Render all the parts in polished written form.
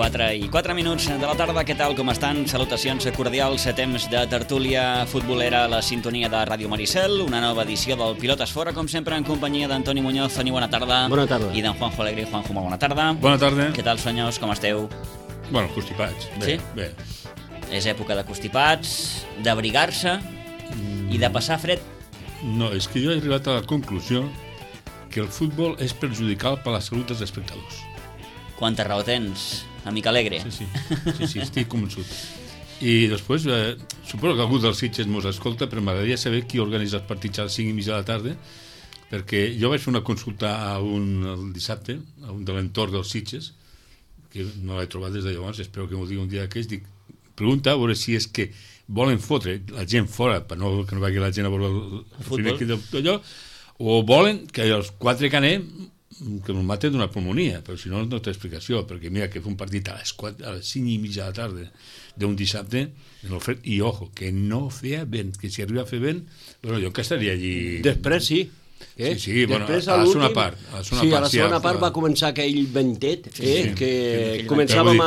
4:04 de la tarda, què tal, com estan? Salutacions cordials a temps de tertúlia futbolera a la sintonia de Ràdio Maricel, una nova edició del Pilotes Fora, com sempre en companyia d'Antoni Muñoz. Toni, bona tarda. Bona tarda. I d'en Juanjo Alegre. Juanjo, molt bona tarda. Bona tarda. Què tal, senyors, com esteu? Bueno, constipats. Bé, Sí? bé. És època de constipats, d'abrigar-se i de passar fred. No, és que jo he arribat a la conclusió que el futbol és perjudicial per la salut dels espectadors. Quanta raó tens, amic Alegre. Sí, estic convençut. I després, suposo que algú dels Sitges mos escolta, però m'agradaria saber qui organitza els partits a les 5:30 de la tarda, perquè jo vaig fer una consulta el dissabte, a un de l'entorn dels Sitges, que no l'he trobat des de llavors, espero que m'ho digui un dia d'aquells, dic, pregunta a veure si és que volen fotre la gent fora, per no que no vagi la gent a veure el primer equip d'allò, o volen que els quatre que anem que ens maten d'una pulmonia, però si no, no té explicació, perquè mira que fer un partit a les 5:30 de la tarda d'un dissabte, i ojo, que no feia vent, que si arriba a fer vent, bueno, jo que estaria allí... Després sí. Sí, bueno, després, a la segona part. A la segona part va començar aquell ventet, que començàvem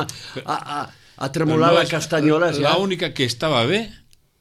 a tremolar la castanyola. L'única que estava bé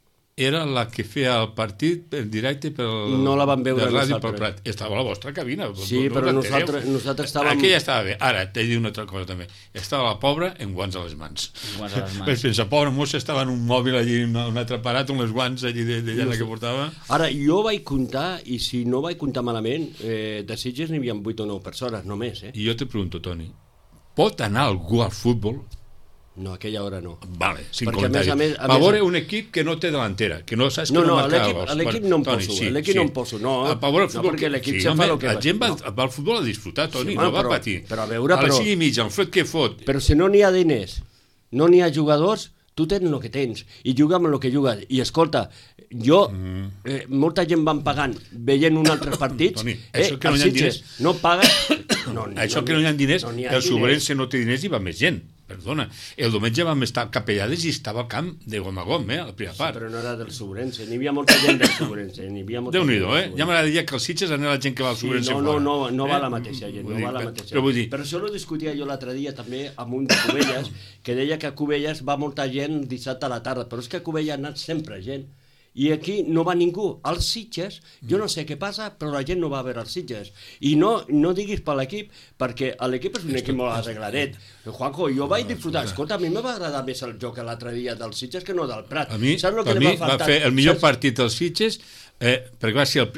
era la que feia el partit en directe no la vam veure de Ràdio nosaltres. pel Prat. Estava a la vostra cabina. Sí, però nosaltres estàvem... Aquella estava bé. Ara, t'he dit una altra cosa també. Estava la pobra en guants a les mans. Guants a les mans. Pues pensa, pobra mossa, estava en un mòbil allí, un altre aparat, amb les guants allí de llana que portava. Ara, jo vaig comptar, i si no vaig comptar malament, de Sitges n'hi havia 8 o 9 persones, només. I jo te pregunto, Toni, pot anar algú al futbol? No, aquella hora no. Vale, sin perquè comentari. Va veure un equip que no té delantera, que no saps que no marca gols. L'equip no em poso, l'equip no em poso, no. Perquè l'equip se'n fa el que va. La gent va al futbol a disfrutar, Toni, no va patir. Però a veure, a les 5:30, el fred que fot. Però si no n'hi ha diners, no n'hi ha jugadors, tu tens el que tens i juga amb el que jugues. I escolta, jo, molta gent van pagant veient uns altres partits. Toni, això que no hi ha diners... No paguen... Això que no hi ha diners, el Sobrense no té diners i va més gent. Perdona, el diumenge vam estar capellades i estava al camp de gom a gom, a la primera part. Sí, però no era del Sobrense, n'hi havia molta gent del Sobrense. Déu-n'hi-do, Ja m'agradaria que els Sitges anés la gent que va al Sobrense fora. No va la mateixa gent, no va la mateixa. Però això ho discutia jo l'altre dia també amb un de Cubelles, que deia que a Cubelles va molta gent dissabte a la tarda, però és que a Cubelles ha anat sempre gent. I aquí no va ningú. Als Sitges, jo no sé què passa, però la gent no va a veure els Sitges. I no diguis per l'equip, perquè l'equip és un equip molt arregladet. Juanjo, jo vaig disfrutar. Escolta, a mi me va agradar més el joc l'altre dia dels Sitges que no del Prat. A mi va fer el millor partit dels Sitges, perquè va ser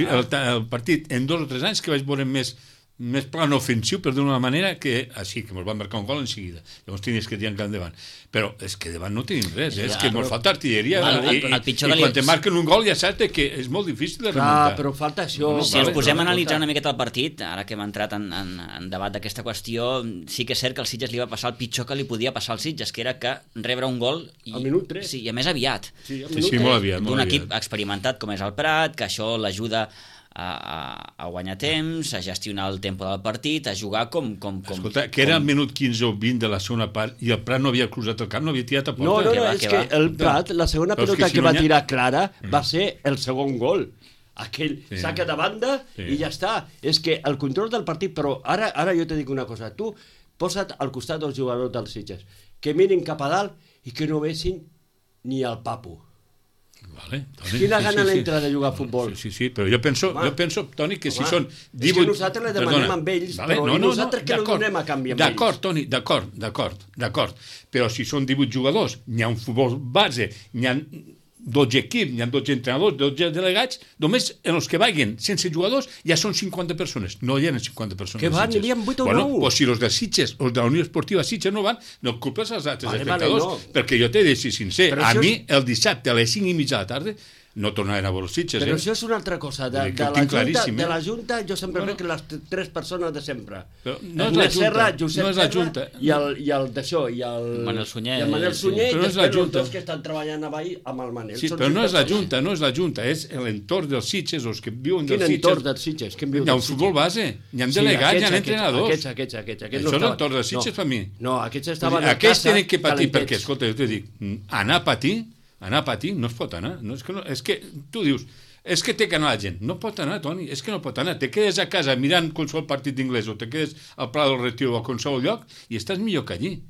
el partit en 2 o 3 anys que vaig veure més plan ofensiu, per d'una manera que així, que ens van marcar un gol en seguida. Llavors tenies que tirar encara endavant. Però és que davant no tenim res, és que ens falta artilleria i quan te marquen un gol ja saps que és molt difícil de remuntar. Però falta això. Si ens posem a analitzar una miqueta el partit, ara que hem entrat en debat d'aquesta qüestió, sí que és cert que al Sitges li va passar el pitjor que li podia passar al Sitges, que era que rebre un gol al minut 3. Sí, i a més aviat. Sí, molt aviat. D'un equip experimentat com és el Prat, que això l'ajuda a guanyar temps, a gestionar el tempo del partit, a jugar com... Escolta, que era el minut 15 o 20 de la segona part i el Prat no havia cruzat el camp, no havia tirat a porta. No, és que el Prat, la segona pelota que va tirar clara va ser el segon gol. Aquell saca de banda i ja està. És que el control del partit, però ara jo te dic una cosa, tu posa't al costat dels jugadors dels Sitges, que mirin cap a dalt i que no vessin ni el papo. Vale, quina gana l'entra de jugar a futbol. Sí, però jo penso, Toni, que si són 18... És que nosaltres le demanem amb ells, però nosaltres que no donem a canvi amb ells. D'acord, Toni, d'acord. Però si són 18 jugadors, n'hi ha un futbol base, n'hi ha 12 equips, n'hi ha 12 entrenadors, 12 delegats, només en els que vagin sense jugadors ja són 50 persones. No hi ha 50 persones. Que van, n'hi havia 8 o 9. Bueno, pues si els de Sitges, els de la Unió Esportiva Sitges no van, no culpes als altres espectadors, perquè jo t'he de ser sincer. A mi, el dissabte a les 5:30 de la tarda, no tornaven a veure els Sitges. Però això és una altra cosa. De la Junta, jo sempre veig que les 3 persones de sempre. No és la Junta. Josep Serra i el d'això, i el Manel Sunyer. I el Manel Sunyer, i després els dos que estan treballant avall amb el Manel. Sí, però no és la Junta, és l'entorn dels Sitges, els que viuen dels Sitges. Quin entorn dels Sitges? Hi ha un futbol base, hi ha delegats, hi ha entrenadors. Aquests. Això és l'entorn dels Sitges per mi. No, aquests estaven a casa. Aquests tenen que patir, perquè, escolta, jo t'he dit, anar a patir no es pot anar. És que tu dius, és que té que anar la gent. No pot anar, Toni, és que no pot anar. Te quedes a casa mirant qualsevol partit d'inglès o te quedes al Pla del Retiro o a qualsevol lloc i estàs millor que allí.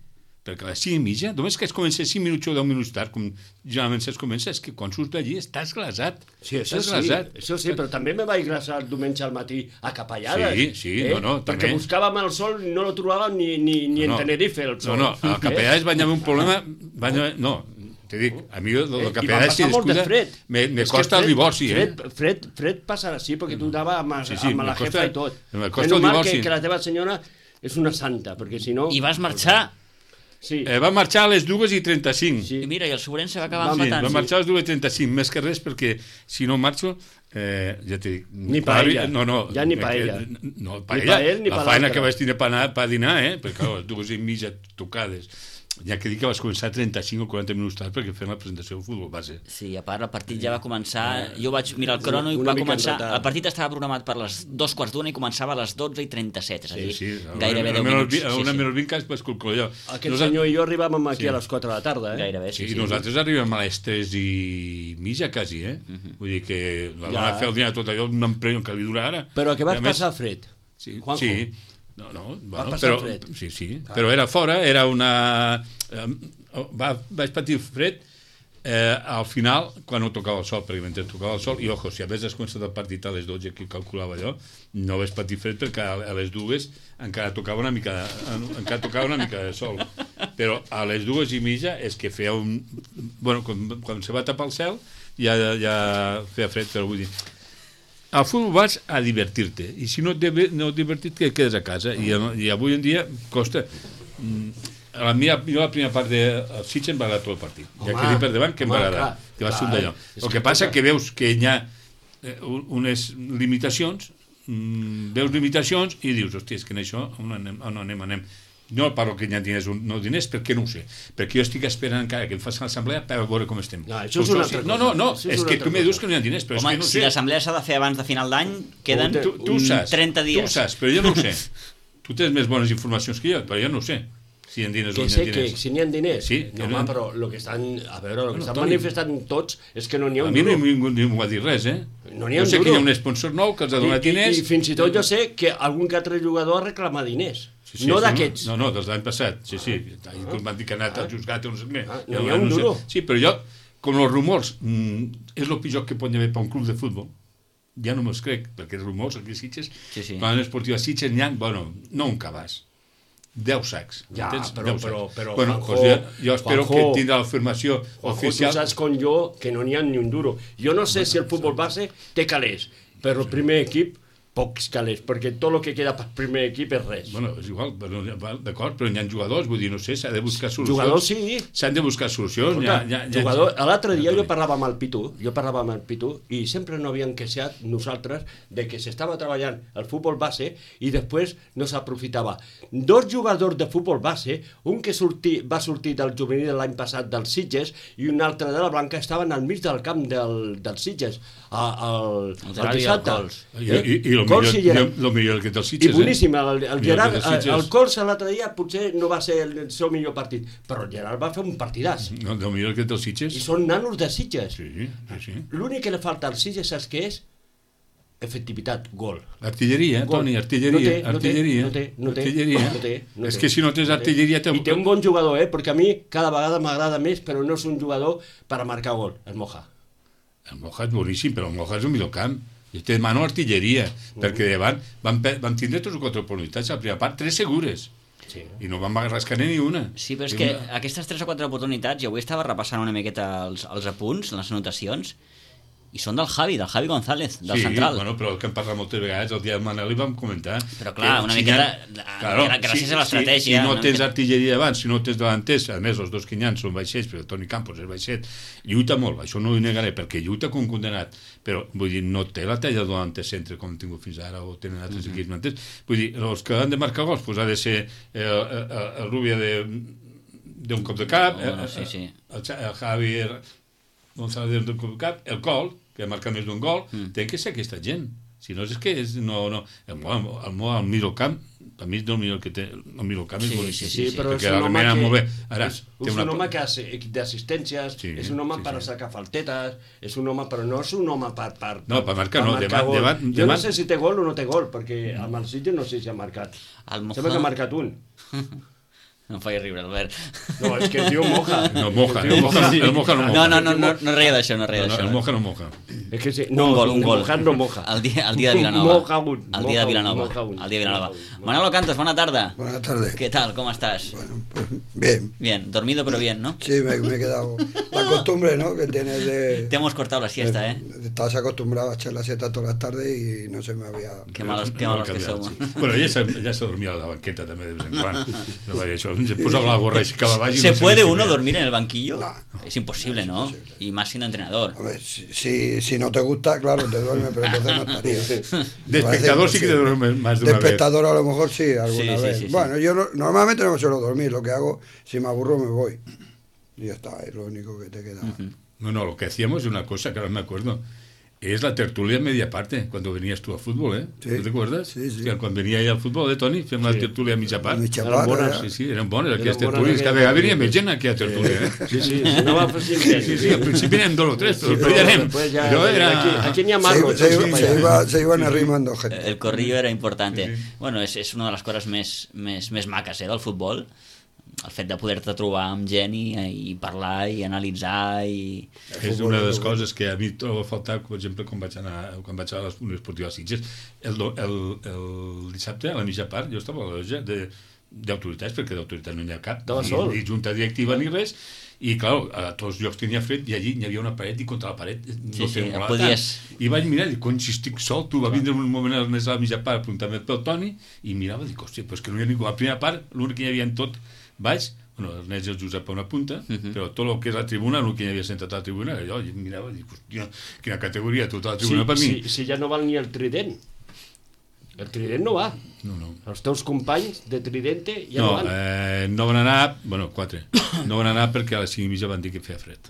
perquè a les 5:30, només que es comença 5 minuts o 10 minuts tard, com generalment es comença, és que quan surts d'allí estàs glasat. Sí, això sí, però també me vaig glaçar el diumenge al matí a Capellades. Sí, no, perquè també. Buscàvem el sol i no lo trobàvem ni en Tenerife, el sol. No, a Capellades va haver un problema... No, te dic, a mi el Capellades, si descuida, me costa el divorci. Fred passa així, perquè tu anava amb la jefa i tot. Me costa el divorci. Que la teva senyora és una santa, perquè si no... I vas marxar... Sí. Va marxar a les 2:35. Sí. I mira, i el següent se va acabar empatant. Va marxar a les 2:35, més que res, perquè si no marxo, ja t'he dit... Ni paella. Ja ni paella. No, paella. La feina que vaig tenir per dinar, perquè clar, les 2:30 tocades. Ja que dic que vas començar 35 o 40 minuts tard perquè fem la presentació del futbol base. Sí, a part el partit ja va començar, jo vaig mirar el crono i va començar, el partit estava programat per les 2:15 i començava a les 12:37, és a dir, gairebé 10 minuts. A una menys 20 que es calcula allò. Aquest senyor i jo arribàvem aquí a les 4 de la tarda, Gairebé, sí. I nosaltres arribem a les 3:30 quasi, Vull dir que la dona fer el dinar tot allò, un empreny que li dura ara. Però que vas passar fred, Juanjo. Sí. No, bueno, però, sí, però era fora, era una... Vaig patir fred al final, quan no tocava el sol, perquè mentre tocava el sol, i ojo, si hagués començat el partit a les 12, que calculava allò, no vaig patir fred perquè a les 2 encara tocava una mica de sol. Però a les 2:30 és que feia un... Bueno, quan se va tapar el cel ja feia fred, però vull dir... Al futbol vas a divertir-te, i si no et divertit, que quedes a casa, i avui en dia costa. La primera part del Sitges em va agradar tot el partit, ja que dic per davant que em va agradar, que va ser un d'allò. El que passa que veus que hi ha unes limitacions, i dius, hòstia, és que en això on anem. No parlo que hi ha diners o no diners, perquè no ho sé. Perquè jo estic esperant encara que em facin l'assemblea per veure com estem. No, això és una altra cosa. No, és que tu me dius que no hi ha diners, però és que no ho sé. Si l'assemblea s'ha de fer abans de final d'any, queden 30 dies. Tu ho saps, però jo no ho sé. Tu tens més bones informacions que jo, però jo no ho sé. Si hi ha diners o no hi ha diners. Que si n'hi ha diners? Sí. No, home, però el que estan manifestant tots és que no n'hi ha un duro. A mi no m'ho va dir res, No n'hi ha un duro. Jo sé que hi ha un sponsor nou que els ha donat diners. I fins i tot jo sé que algun que altre jugador ha reclamat diners. No d'aquests. No, dels l'any passat. Sí. Van dir que ha anat al juzgat o no sé què. No hi ha un duro. Sí, però jo, com els rumors, és el pitjor que pot haver per un club de futbol. Ja no me'ls crec, perquè els rumors aquí a Sitges, quan l'esportiu a Sitges n'hi ha, bueno, no un cabàs. 10 sacs. Ja, però bueno, jo espero que tindrà l'afirmació oficial. Tu saps com jo que no n'hi ha ni un duro. Jo no sé si el futbol base té calés, però el primer equip pocs calés, perquè tot el que queda per primer equip és res. Bueno, és igual, d'acord, però hi ha jugadors, vull dir, no sé, s'ha de buscar solucions. Jugadors sí. S'han de buscar solucions. L'altre dia jo parlava amb el Pitu, i sempre no havíem queixat nosaltres de que s'estava treballant el futbol base i després no s'aprofitava. 2 jugadors de futbol base, un que va sortir del juvenil de l'any passat dels Sitges i un altre de la Blanca, estaven al mig del camp dels Sitges, al dissabte. I el millor que del Sitges. I boníssim, el Gerard, el Cols l'altre dia potser no va ser el seu millor partit, però el Gerard va fer un partidàs. No, el millor que del Sitges. I són nanos de Sitges. Sí. L'únic que li falta als Sitges, saps què és? Efectivitat, gol. Artilleria, Toni, artilleria. No té. És que si no tens artilleria... I té un bon jugador, perquè a mi cada vegada m'agrada més, però no és un jugador per a marcar gol, el Moja. El Moja és boníssim, però el Moja és un millor camp. I te demano artilleria, perquè davant van tindre 3 o 4 oportunitats, a la primera part 3 segures. Sí. I no van rascar ni una. Sí, però és que aquestes 3 o 4 oportunitats, jo avui estava repassant una miqueta els apunts, les anotacions, i són del Javi González, del central. Sí, bueno, però el que hem parlat moltes vegades, el dia del Manel li vam comentar. Però clar, una miqueta, gràcies a l'estratègia... Si no tens artilleria davant, si no tens davanters, a més, els 2 que hi ha són baixets, però Toni Campos és baixet, lluita molt, això no ho negaré, perquè lluita com condenat, però, vull dir, no té la talla de centre com hem tingut fins ara, o tenen altres equips, m'entens? Vull dir, els que han de marcar gols, doncs ha de ser el Rubia d'un cop de cap, el Javi González d'un cop de cap, el Col, que ha marcat més d'un gol, té que ser aquesta gent. Si no, és que el millor camp, per mi és el millor que té, el millor camp és boníssim. Sí, però és un home que d'assistències, és un home per a sacar faltetes, és un home, però no és un home per... No, per marcar no, jo no sé si té gol o no té gol, perquè amb el Sitges no sé si ha marcat. Sembla que ha marcat un. Em feia riure, Albert. No, és que es diu moja. No, moja, el moja no moja. No reia d'això, no reia d'això. El moja no moja. És que sí. Un gol. Mojar no moja. El dia de Vilanova. El dia de Vilanova. Manolo Cantos, buena tarde. Buenas tardes. ¿Qué tal? ¿Cómo estás? Bueno, pues bien. Bien, dormido pero bien, ¿no? Sí, me he quedado. La costumbre, ¿no? Que tienes de... Te hemos cortado la siesta, ¿eh? Estabas acostumbrado a echar la siesta todas las tardes y no se me había... Qué malos que somos. Bueno, ella se dormia a la banqueta també de vez en quan. No vaig això, se posava la gorra i ficava baix. ¿Se puede uno dormir en el banquillo? No. Es imposible, ¿no? Y más siendo entrenador. Hombre, si no te gusta, claro, te duerme, pero entonces no estaría. De espectador sí que te duermes más de una vez. De espectador a lo mejor sí, alguna vez. Sí. Bueno, yo normalmente no me suelo dormir, lo que hago, si me aburro me voy. Y ya está, es lo único que te queda. No, lo que hacíamos es una cosa que ahora me acuerdo. Es la tertulia media parte, cuando venías tú a fútbol, ¿eh? Sí. ¿No te acuerdas? Sí. O sea, cuando venía ella al fútbol de Toni, fèiem la tertúlia a mitja part. Mitja part, Sí, eren bones aquelles tertúlies. Cada vegada venia més gent aquí a tertúlia, eh? Sí, no va fer Sí, al principi eren 2 o 3, però després ja anem. Però era... Aquí n'hi ha marros. Se iban arrimando gente. El corrillo era importante. Bueno, és una de les coses més maques del futbol, el fet de poder-te trobar amb gent i parlar i analitzar i... És una de les coses que a mi trobo a faltar, per exemple, quan vaig anar a l'Unió Esportiva Sitges, el dissabte a la mitja part jo estava a la loja d'autoritats, perquè d'autoritats no n'hi ha cap, ni junta directiva ni res, i clar, a tots els llocs tenia fred i allí n'hi havia una paret i contra la paret no molava tant. I vaig mirar i dic, si estic sol, tu va vindre un moment a la mitja part a preguntar-me pel Toni i mirava i dic, hòstia, però és que no hi ha ningú. A la primera part, l'únic que hi havia en tot baix, bueno, el Nets i el Josep a una punta, però tot el que és la tribuna, l'únic que hi havia sentat a la tribuna, jo mirava i dic, hòstia, quina categoria, tota la tribuna per mi. Si ja no val ni el trident. El trident no va. No. Els teus companys de tridente ja no van. No van anar, bueno, 4. No van anar perquè a les 5:30 van dir que feia fred.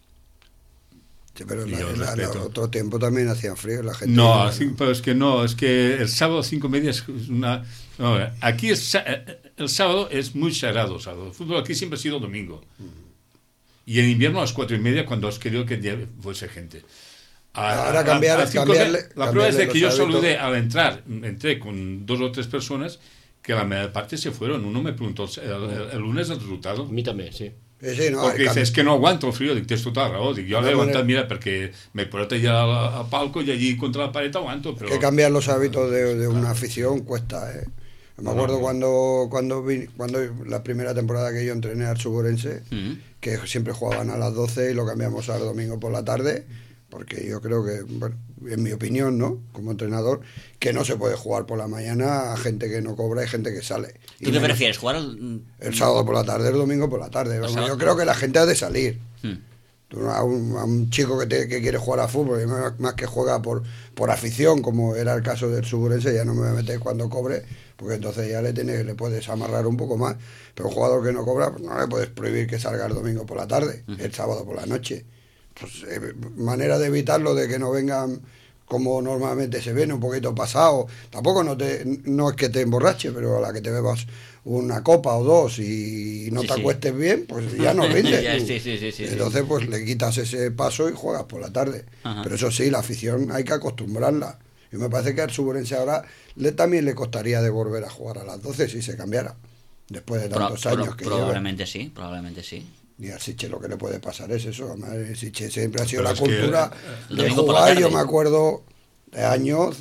Sí, pero en otro tiempo también hacía frío la gente. No, pero es que el sábado a 5:30 es una... No, aquí el sábado es muy sagrado. El fútbol aquí siempre ha sido domingo. Y en invierno a las 4:30 cuando has querido que fuese gente. Ahora cambiarle. La prueba es de que yo saludé al entrar, entré con 2 o 3 personas que la mayor parte se fueron. Uno me preguntó el lunes el resultado. A mi també, sí. Sí, no, porque dices, es que no aguanto el frío, dic, tens tota la raó, dic, jo l'he aguantat, mira, perquè me porto allá al palco y allí contra la pared aguanto, pero... Que cambiar los hábitos de una afición cuesta, ¿eh? Me acuerdo cuando la primera temporada que yo entrené al Suburense, que siempre jugaban a las 12 y lo cambiamos al domingo por la tarde, porque yo creo que, bueno, en mi opinión, ¿no?, como entrenador, que no se puede jugar por la mañana a gente que no cobra y gente que sale. ¿Tú qué prefieres, jugar el sábado por la tarde, el domingo por la tarde? Vamos, yo creo que la gente ha de salir. A un chico que quiere jugar a fútbol, más que juega por afición, como era el caso del Suburense, ya no me voy a meter cuando cobre, porque entonces ya le puedes amarrar un poco más. Pero un jugador que no cobra, pues no le puedes prohibir que salga el domingo por la tarde, el sábado por la noche. Pues, manera de evitarlo, de que no vengan como normalmente se ven, un poquito pasado. Tampoco no es que te emborrache, pero a la que te bebas una copa o 2 y no te acuestes bien, pues ya no rinde. Sí. Entonces pues le quitas ese paso y juegas por la tarde. Pero eso sí, la afición hay que acostumbrarla. Y me parece que al Suburense ahora también le costaría de volver a jugar a las 12 si se cambiara, después de tantos años que probablemente sí. Ni al Sitges lo que le puede pasar es eso. El Sitges siempre ha sido la cultura de jugar. Yo me acuerdo de años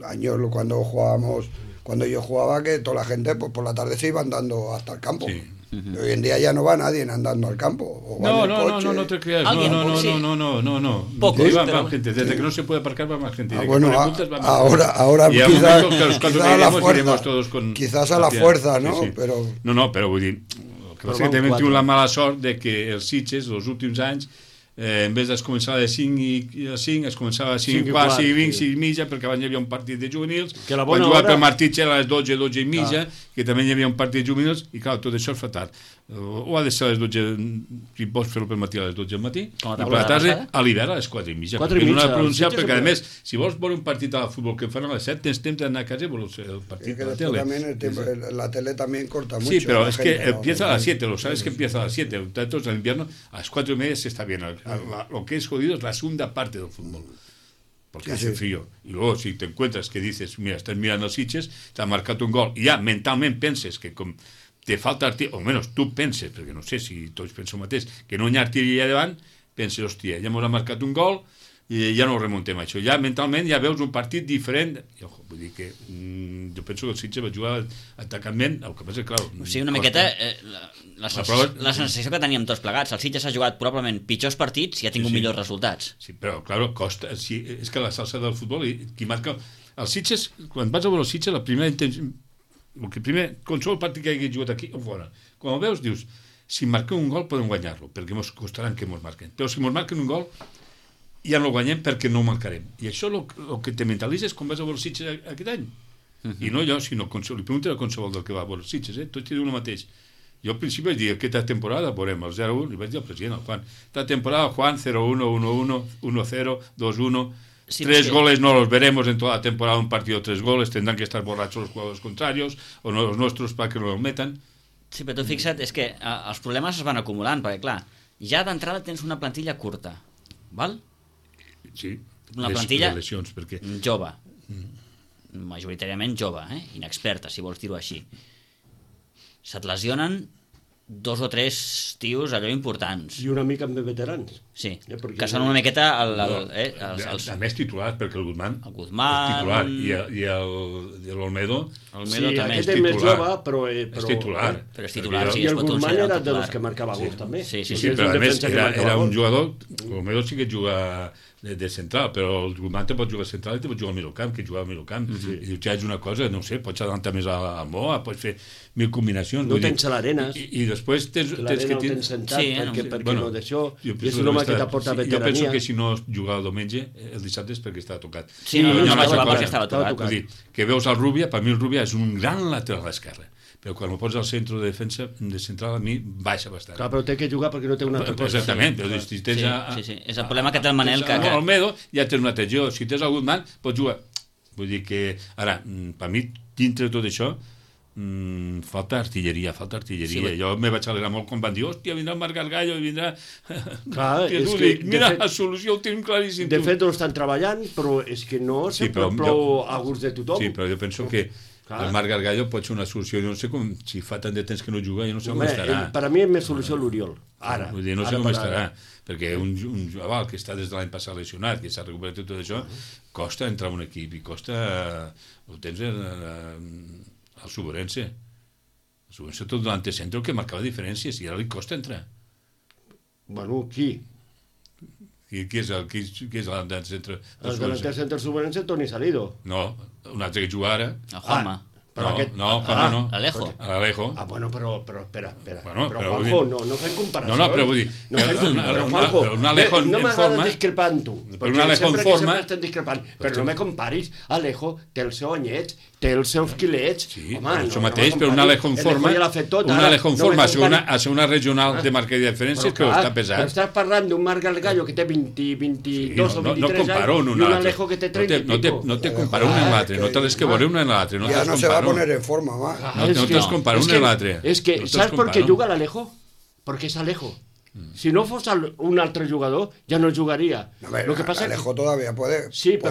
cuando yo jugaba, que toda la gente pues por la tarde se iba andando hasta el campo. Sí. Hoy en día ya no va nadie andando al campo. O no te creas. No. Pocos, va gente. Desde que no se puede aparcar va más gente. Bueno, ahora quizás a la fuerza, ¿no? Sí. Però... No, però vull dir, que també hem tingut la mala sort de que els Sitges, els últims anys, en vez de començar a les 5 es començava a 5 i 20, 6 i mitja, perquè abans hi havia un partit de juvenils, quan jugava pel Martitx era a les 12 i mitja, que també hi havia un partit de juvenils, i clar, tot això es fa tard. O ha de ser a les 12, si pots fer-ho pel matí a les 12 del matí, i per la tarda, a l'hivern a les 4 i mitja. És una pronunciar, perquè a més, si vols veure un partit de futbol que fan a les 7, tens temps d'anar a casa i vols el partit de la tele. La tele también corta mucho. Sí, pero es que empieza a las 7, lo sabes que empieza a las 7, entonces en invierno a las 4 y media se está bien. Lo que es jodido es la segunda parte del fútbol, porque hace frío. Y luego si te encuentras que dices, mira, estás mirando Sitges, te ha marcado un gol, y ya mentalmente penses que te falta artilleria, o almenys tu penses, perquè no sé si tots penso el mateix, que no hi ha artilleria davant, penses, hòstia, ja m'ho ha marcat un gol i ja no remuntem això. Ja mentalment ja veus un partit diferent. I, ojo, vull dir que jo penso que el Sitges va jugar atacament, el que passa és, clar... O sigui, una miqueta la sensació que teníem tots plegats. El Sitges ha jugat probablement pitjors partits i ha tingut millors resultats. Sí, però, clar, costa. Sí, és que la salsa del futbol, qui marca... El Sitges, quan vas a veure el Sitges, la primera intenció... qualsevol partit que hagi jugat aquí o fora, quan el veus dius, si marquem un gol podem guanyar-lo, perquè ens costaran que ens marquen. Però si ens marquen un gol ja no el guanyem perquè no ho marcarem. I això el que te mentalitzes quan vas a veure el Sitges aquest any. I no jo, sinó li pregunto a qualsevol del que va a veure el Sitges, tots t'hi diuen el mateix. Jo al principi vaig dir, aquesta temporada veurem el 0-1, li vaig dir al president, al Juan, esta temporada, Juan, 0-1, 1-1, 1-0, 2-1, sí, 3 goles no los veremos en toda la temporada, un partido 3 goles, tendrán que estar borrachos los jugadores contrarios, o no los nuestros para que no los metan. Sí, però tu fixa't, és que els problemes es van acumulant, perquè clar, ja d'entrada tens una plantilla curta, val? Sí, una plantilla lesions, perquè... jove, majoritàriament jove, inexperta, si vols dir-ho així. Se't lesionen 2 o 3 tios allò importants. I una mica amb veterans. Sí, que són una miqueta... A més titulars, perquè el Guzmán és titular, i l'Olmedo també és més jove, però és titular. Però és titular, sí, i es el pot Guzmán considerar era titular. dels que marcava gols, també. Sí, però a més era un jugador... L'Olmedo sí que juga de central, però el Guzmán te pot jugar central i te pot jugar al mitjocamp, que jugava al mitjocamp. I dius, ja és una cosa, no sé, pots adelantar més a Moa, pots fer 1000 combinacions. No tens l'Arenas. I després tens que... L'Arenas el tens sentat, perquè no d'això... És un home que t'aporta veterania. Jo penso que si no jugar el diumenge, el dissabte és perquè estava tocat. Sí, no estava tocat. Que veus el Rubia, per mi el Rubia és un gran lateral a l'esquerra, però quan el pots al centre de defensa, de central, a mi baixa bastant. Clar, però té que jugar perquè no té una altra posició. Exactament, però si tens... Sí, és el problema que té el Manel. Almedo ja tens una atenció, si tens el Guzmán, pots jugar. Vull dir que, ara, per mi, dintre de tot això, falta artilleria. Jo me vaig alegrar molt quan van dir, hòstia, vindrà el Marc Gargallo i vindrà... Clar, és que... Mira, la solució ho tenim claríssim. De fet, ho estan treballant, però és que no sempre plou a gust de tothom. Sí, però jo penso que el Marc Gargallo pot ser una solució. Jo no sé com, si fa tant de temps que no juga, jo no sé com estarà. Per a mi és més solució l'Oriol, ara. Vull dir, no sé com estarà, perquè un jugador que està des de l'any passat lesionat, que s'ha recuperat tot això, costa entrar en un equip i costa... Ho tens al Suborense. El Suborense tot l'antecentro que marcava diferències i ara li costa entrar. Bueno, qui? Qui és l'antecentro? El de l'antecentro Suborense, Toni Salido. No, un altre que juga ara. El Juanma. Juanma no. L'Alejo. Bueno, però espera. Bueno, però Juanjo, no fem comparació. No, però vull dir... Però Juanjo, no m'agrada discrepar amb tu. Però un Alejo en forma... Però no me comparis. Alejo té el seu anyet, té els seus quilets. Sí, això mateix, però un Alejo en forma... Un Alejo en forma a ser una regional de marca de diferències que està pesat. Però estàs parlant d'un Marc Gargallo que té 22 o 23 anys i un Alejo que té 30 i pico. No te comparo un amb l'altre, no te les que veure un amb l'altre. Ja no se va a poner en forma, va. No te les comparo un amb l'altre. És que, saps per què juga l'Alejo? Perquè és Alejo. Si no fos un altre jugador, ya no jugaría. Lo que pasa Alejo todavía puede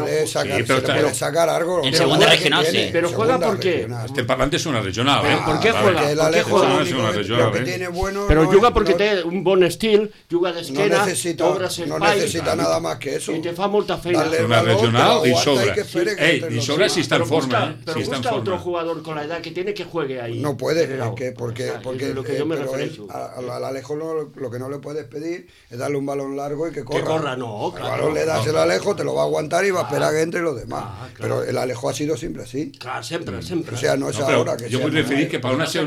sacar algo. En segunda regional, sí. Pero juega porque... Este parlante es una regional, ¿eh? ¿Por qué juega? El Alejo lo que tiene bueno... Pero juega porque tiene un bon estil, juega d'esquena, no necesita nada más que eso. Y te fa molta feina. Es una regional y sobra. Y sobra si está en forma. Pero busca otro jugador con la edad que tiene que juegue ahí. No puede, porque lo que yo me refiero. Al Alejo lo que no le puedes pedir es darle un balón largo y que corra. Que corra, no, claro. El balón le das el Alejo, te lo va a aguantar y va a esperar que entre los demás. Pero el Alejo ha sido siempre así. Claro, siempre. O sea, no es ahora que... Jo vull referir que per una ser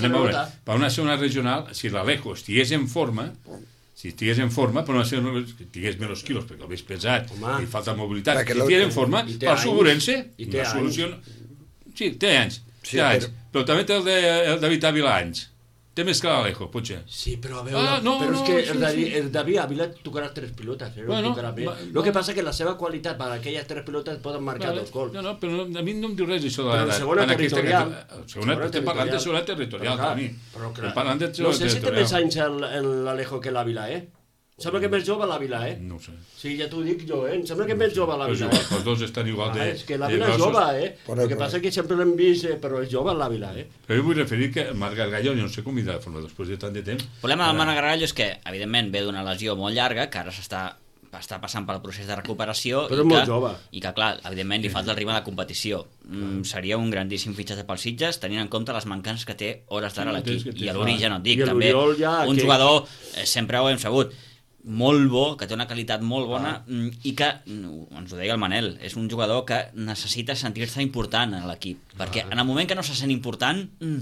una regional, si l'Alejo estigués en forma, però no ser que tingués menys quilos, perquè el veig pesat, i falta mobilitat, si estigués en forma, pel Suborense, la solució... Sí, té anys, però també té el David Ávila anys. Té més que l'Alejo, potser. Sí, però a veure... però és que el David Ávila tocarà 3 pilotes. Lo que passa que la seva qualitat per aquelles 3 pilotes poden marcar 2 gols. No, però a mi no em diu res això de la segona territorial. Estem parlant de segona territorial, Toni. No sé si té més anys l'Alejo que l'Ávila, eh? Sembla que és més jove l'Àvila, No ho sé. Sí, ja t'ho dic jo, Em sembla que és més jove l'Àvila, Els dos estan igual de... És que l'Àvila és jove, El que passa és que sempre l'hem vist, però és jove l'Àvila, Però jo vull referir que Marc Gargallo, no sé com hi de forma després de tant de temps... El problema del Marc Gargallo és que, evidentment, ve d'una lesió molt llarga, que ara està passant pel procés de recuperació i que, clar, evidentment li falta el ritme de competició. Seria un grandíssim fitxatge pels Sitges, tenint en compte les mancances que té hores d'ara a l'equip. I a l'origen, no et dic, també un jugador, sempre ho hem sabut, molt bo, que té una qualitat molt bona i que, ens ho deia el Manel, és un jugador que necessita sentir-se important a l'equip, perquè en el moment que no se sent important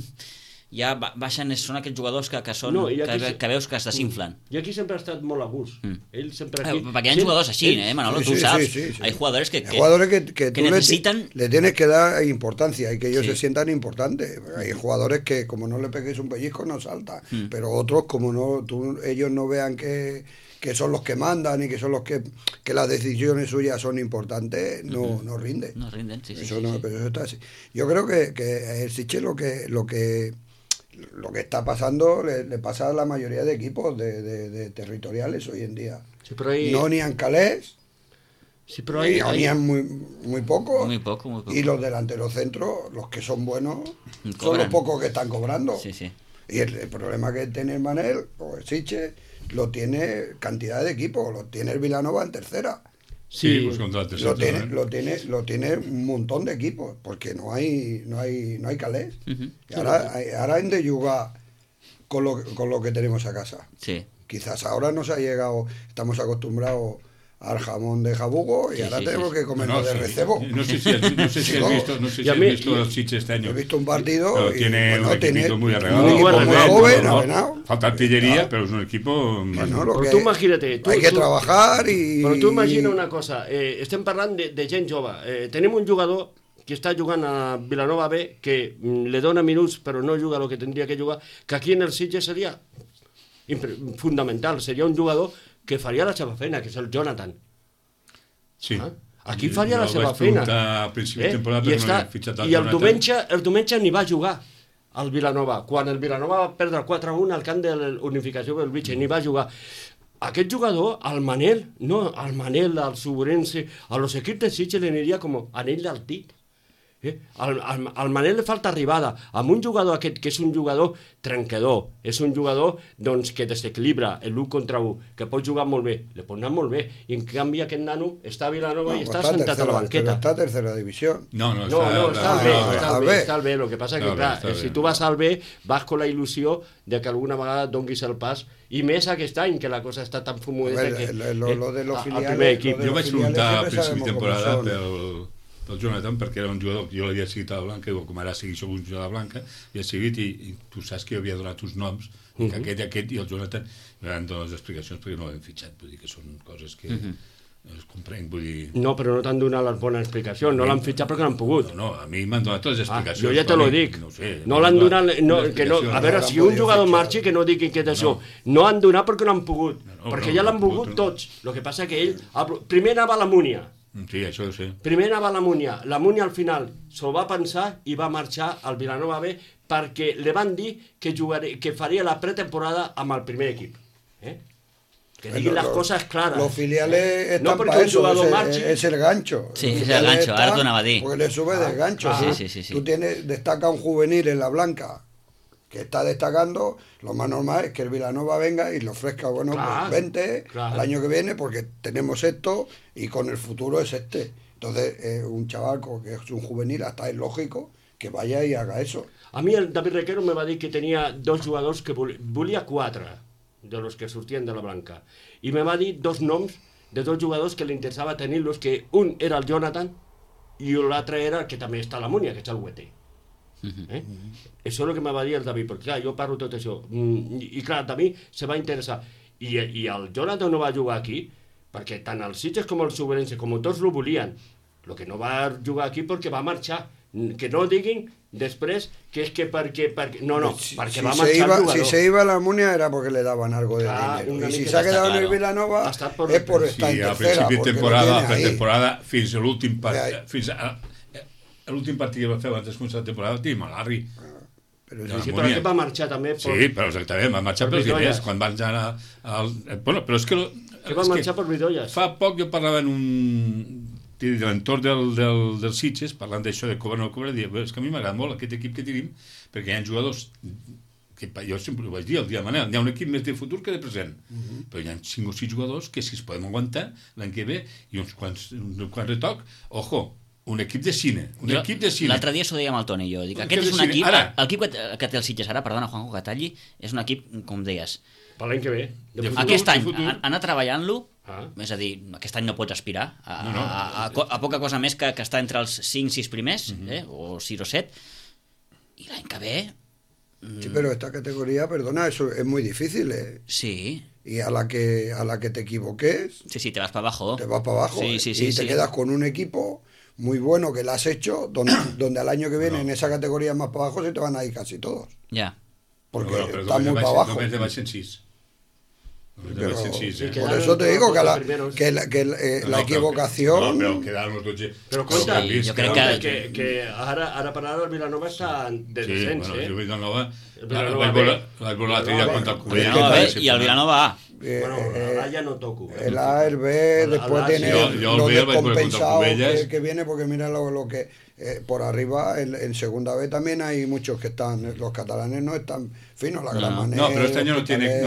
ja baixen, són aquests jugadors que veus que es desinflen. I aquí sempre ha estat molt a gust. Ell sempre aquí... Perquè hi ha jugadors així, Manolo, tú sabes. Hay jugadores que necesitan... Le tienes que dar importancia y que ellos se sientan importantes. Hay jugadores que como no le pegues un pellizco no saltan, pero otros como ellos no vean que son los que mandan y que son los que las decisiones suyas son importantes, no rinden. No rinden, sí. Pero eso está así. Yo creo que el Sitges lo que está pasando le pasa a la mayoría de equipos de territoriales hoy en día. Sí, pero ahí... No ni en Calés, sí, pero ahí muy poco. Muy poco. Y los delanteros centros, los que son buenos, son los pocos que están cobrando. Sí. Y el problema que tiene el Manel, o el Sitges, lo tiene cantidad de equipos, lo tiene el Vilanova en tercera. Sí, pues contra el tercero, lo tiene un montón de equipos, porque no hay Calés. Y ahora han de jugar con lo que tenemos a casa. Sí. Quizás ahora nos ha llegado, estamos acostumbrados al jamón de jabugo y ahora tenemos que comerlo de recebo. No sé si has visto los Sitges este año. He visto un partido y tiene un equipo muy arreglado. Un equipo muy joven, falta artillería, pero es un equipo... Però tu imagina't... Hay que trabajar y... Però tu imagina una cosa, estem parlant de gent jove. Tenim un jugador que està jugant a Vilanova B, que le dona minuts però no juga el que tindria que jugar, que aquí en el Sitges seria fundamental, seria un jugador que faria la seva feina, que és el Jonathan. Sí. Aquí faria la seva feina. A principi de temporada, però no he fitxat el Jonathan. I el diumenge n'hi va jugar al Vilanova. Quan el Vilanova va perdre el 4-1 al camp de l'Unificació Belvitge, n'hi va jugar. Aquest jugador, al Manel, al Suburense, a los equips de Sitges li aniria com anell del dit. Al Manel li falta arribada amb un jugador aquest que és un jugador trencador, és un jugador que desequilibra l'1 contra 1, que pot jugar molt bé, li pot anar molt bé, i en canvi aquest nano està a Vilanova i està sentat a la banqueta. Està a tercera divisió. No, està al B. El que passa que, clar, si tu vas al B, vas con la il·lusió de que alguna vegada donguis el pas, i més aquest any, que la cosa està tan fumudeta que al primer equip. Jo vaig preguntar a principi de temporada pel Jonathan, perquè era un jugador que jo l'havia seguit a la Blanca, i com ara seguís un jugador a la Blanca, l'havia seguit i tu saps que jo havia donat uns noms, que aquest i el Jonathan me van donar les explicacions perquè no l'hem fitxat, vull dir que són coses que es comprenc, vull dir... No, però no t'han donat les bones explicacions, no l'han fitxat perquè no han pogut. No, a mi m'han donat les explicacions. Jo ja te lo dic, no l'han donat... A veure, si un jugador marxi, que no diguin que és això, no han donat perquè no han pogut, perquè ja l'han volgut tots. El que passa que ell... Primer anava a la Múnia. Sí, això ho sé. Primer anava a la Múnia al final s'ho va pensar i va marxar al Vilanova B perquè li van dir que faria la pretemporada amb el primer equip. Que diguin las cosas claras. Los filiales están para eso, es el gancho. Sí, es el gancho, ahora tú no dir. Porque le sube del gancho. Sí. Tú destaca un juvenil en la Blanca que está destacando, lo más normal es que el Vilanova venga y le ofrezca, pues vente el año que viene porque tenemos esto y con el futuro es este. Entonces, un chaval que es un juvenil, hasta es lógico que vaya y haga eso. A mí el David Requero me va dir que tenia 2 jugadors que volia 4 de los que sortien de la Blanca. I me va dir 2 noms de 2 jugadors que li interessava tenir-los, que un era el Jonathan i l'altre era el que també està a la Múnia, que és el Huete. Això és el que me va dir el David, perquè clar, jo parlo tot això i clar, a mi se va interessar i el Jonathan no va jugar aquí perquè tant el Sitges com el Suburense com tots lo volien, el que no va jugar aquí perquè va marxar, que no diguin després que és que perquè no, perquè va marxar el jugador. Si se iba a la Múnia era porque le daban algo de dinero, y si se ha quedado en el Vilanova es por estar en tercera, a principi de temporada fins a l'últim partit que va fer abans de començar la temporada, tenim a Larry. Però aquest va marxar també... Sí, però exactament, va marxar pels diners, quan van anar al... Bueno, però és que... Que va marxar per Vidolles. Fa poc jo parlava en de l'entorn del Sitges, parlant d'això de cobrar o no cobrar, i és que a mi m'agrada molt aquest equip que tenim, perquè hi ha jugadors... que jo sempre ho vaig dir el dia de Manel, hi ha un equip més de futur que de present, però hi ha 5 o 6 jugadors que si es podem aguantar l'any que ve i uns quants retoc, ojo, un equip de cine, equip de cine. L'altre dia s'ho deia amb el Toni i jo, dic, aquest és un equip, l'equip que té el Sitges ara, perdona Juanjo que talli, és un equip, com deies, per l'any que ve. Aquest any, anar treballant-lo, és a dir, aquest any no pots aspirar a poca cosa més que estar entre els 5-6 primers, o 6 o 7, i l'any que ve... Sí, pero esta categoría, perdona, eso es muy difícil, ¿eh? Sí. Y a la que te equivoques... Sí, te vas para abajo. Te vas para abajo. Sí, y te quedas con un equipo muy bueno que lo has hecho, donde al año que viene en esa categoría más para abajo se te van a ir casi todos. Ya. Porque está muy para abajo. Només te vas en 6. Pero, por eso te digo que la equivocación... No, quedaron los 12. Però compte, jo crec que ara per ara el Vilanova està de descens, Sí, bueno, el Vilanova vaig voler l'altre dia contra el Covella. I el Vilanova A. Bueno, el A ya no toco. El A, el B, después tiene lo descompensado que viene, porque mira lo que... por arriba, en segunda B también hay muchos que están, los catalanes no están finos, la gran manera. No, pero este año no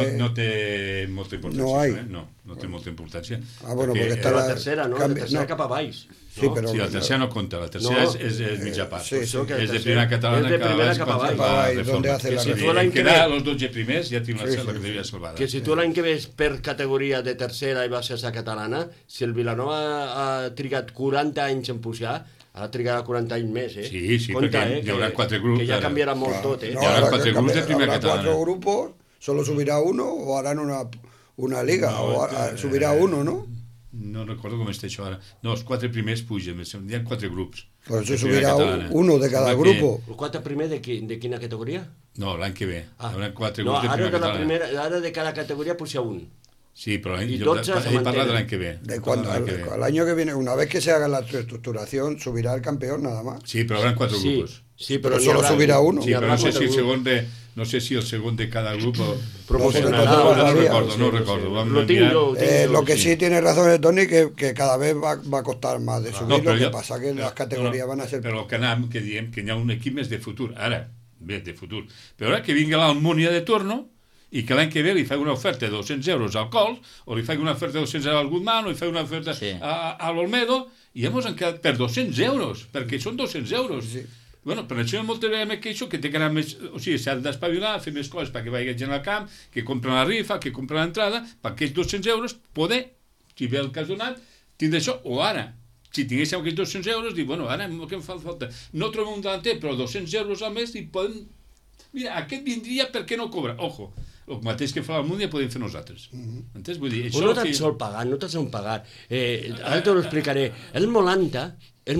té molta importància. No hay. No té molta importància. Bueno, porque está la tercera, no? La tercera cap a baix. Sí, però... Sí, la tercera no compta, la tercera és mitja part. Sí, és de primera catalana cap a baix. Donde hace la reforma. Quedar los 12 primers ja tinc la categoria salvada. Que si tu l'any que ves per categoria de tercera i va ser la catalana, si el Vilanova ha trigat 40 anys en pujar, ara trigarà 40 anys més, Sí, perquè hi haurà 4 grups. Que ja canviarà molt tot, Hi haurà 4 grups de primera catalana. Habrá 4 grupos, solo subirá uno o harán una liga, o subirà uno, ¿no? No recordo com està això ara. No, els 4 primers pugen, hi ha 4 grups. Por eso subirá uno de cada grupo. ¿Els 4 primers de quina categoria? No, l'any que ve. Hi haurà 4 grups de primera catalana. Ara de cada categoria puja un. Sí, pero he parlat de l'any que ve. El año que viene, una vez que se haga la reestructuración, subirá el campeón nada más. Sí, pero habrán 4 grupos. Sí, pero solo subirá uno. Sí, pero no sé si el segon de cada grupo proporcionará. No recuerdo. Lo que sí tiene razón es Toni, que cada vez va a costar más de subir, lo que pasa que las categorías van a ser... Però que diem que hi ha un equip més de futur, ara, bé, de futur. Però ara que vingui l'Almúnia de torno, i que l'any que ve li faig una oferta de 200 euros al Cols, o li faig una oferta de 200 euros al Guzmán, o li faig una oferta a l'Olmedo, i ja ens han quedat per 200 euros, perquè són 200 euros. Sí. Bueno, per això moltes vegades me queixo que té que anar més... O sigui, s'han d'espavilar, fer més coses perquè vagi gent al camp, que compren la rifa, que compren l'entrada, per aquests 200 euros poder, si ve el cas donat, tindre això, o ara. Si tinguéssim aquests 200 euros, dic, bueno, ara què em fa falta? No trobem un delanter, però 200 euros al mes i podem... Mira, aquest vindria perquè no cobra. Ojo, el mateix que fa l'Almúnia podem fer nosaltres. Entens? Vull dir, això no te'n sol pagar, no te'n sol pagar. Ara t'ho explicaré. El Molanta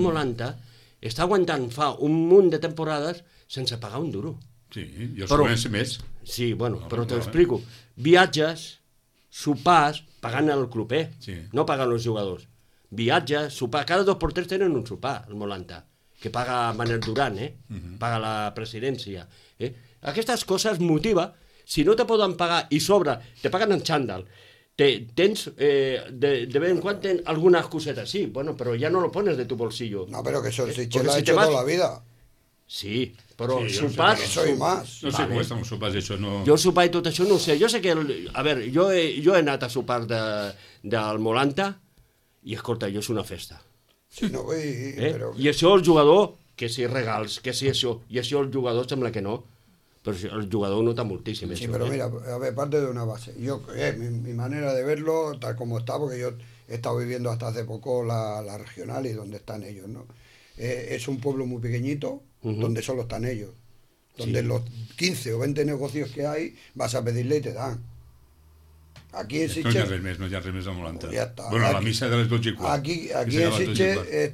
està aguantant fa un munt de temporades sense pagar un duro. Sí, i els comença més. Sí, bueno, però t'ho explico. Viatges, sopars, pagant el club, no pagant els jugadors. Viatges, sopar, cada 2 por 3 tenen un sopar, el Molanta, que paga Manel Duran, paga la presidència. Aquestes coses motiva, si no te poden pagar i sobre, te paguen en xandall, tens de vez en cuando algunas cosetas, sí, bueno, pero ya no lo pones de tu bolsillo. No, pero que eso el Sitges lo ha hecho toda la vida. Sí, però sopars... Soy más. No sé com estan els sopars, això no... Jo sopar i tot això no ho sé. Jo sé que... A veure, jo he anat a sopar del Molanta i, escolta, jo és una festa. Sí, no, però... I això el jugador, que si regals, que si això... I això el jugador sembla que no. Pero el jugador nota muchísimo. Sí, pero mira, a ver, parte de una base. Yo, mi manera de verlo, tal como está, porque yo he estado viviendo hasta hace poco la regional y donde están ellos, ¿no? Es un pueblo muy pequeñito, donde solo están ellos. Donde los 15 o 20 negocios que hay, vas a pedirle y te dan. Aquí en Sitges... No hi ha res més al Molanta. Ja està. Bueno, aquí, la missa de les 12:15. Aquí en Sitges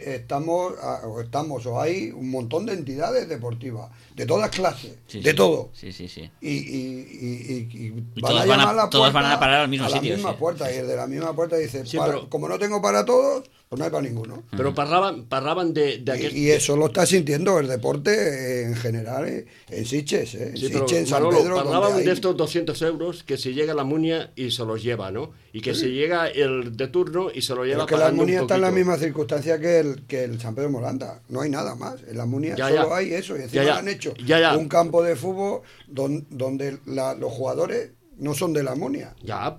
estamos o hay un montón de entidades deportivas, de todas clases, de todo. Sí. Y van a llamar a la puerta, todos van a parar al mismo sitio. A la misma puerta, y el de la misma puerta dice, como no tengo para todos, Pues no hay para ninguno. Pero parlaban de y eso lo está sintiendo el deporte en general en Sitges, ¿eh? Sí, Sitges, en San Manolo, Pedro. parlaban de estos 200 euros que si llega la Munia y se los lleva, ¿no? Y que si llega el de turno y se lo lleva. Pero que la Munia está en la misma circunstancia que el San Pedro Moranta. No hay nada más. En la Munia solo hay eso. Y encima han hecho un campo de fútbol donde los jugadores no son de la Munia.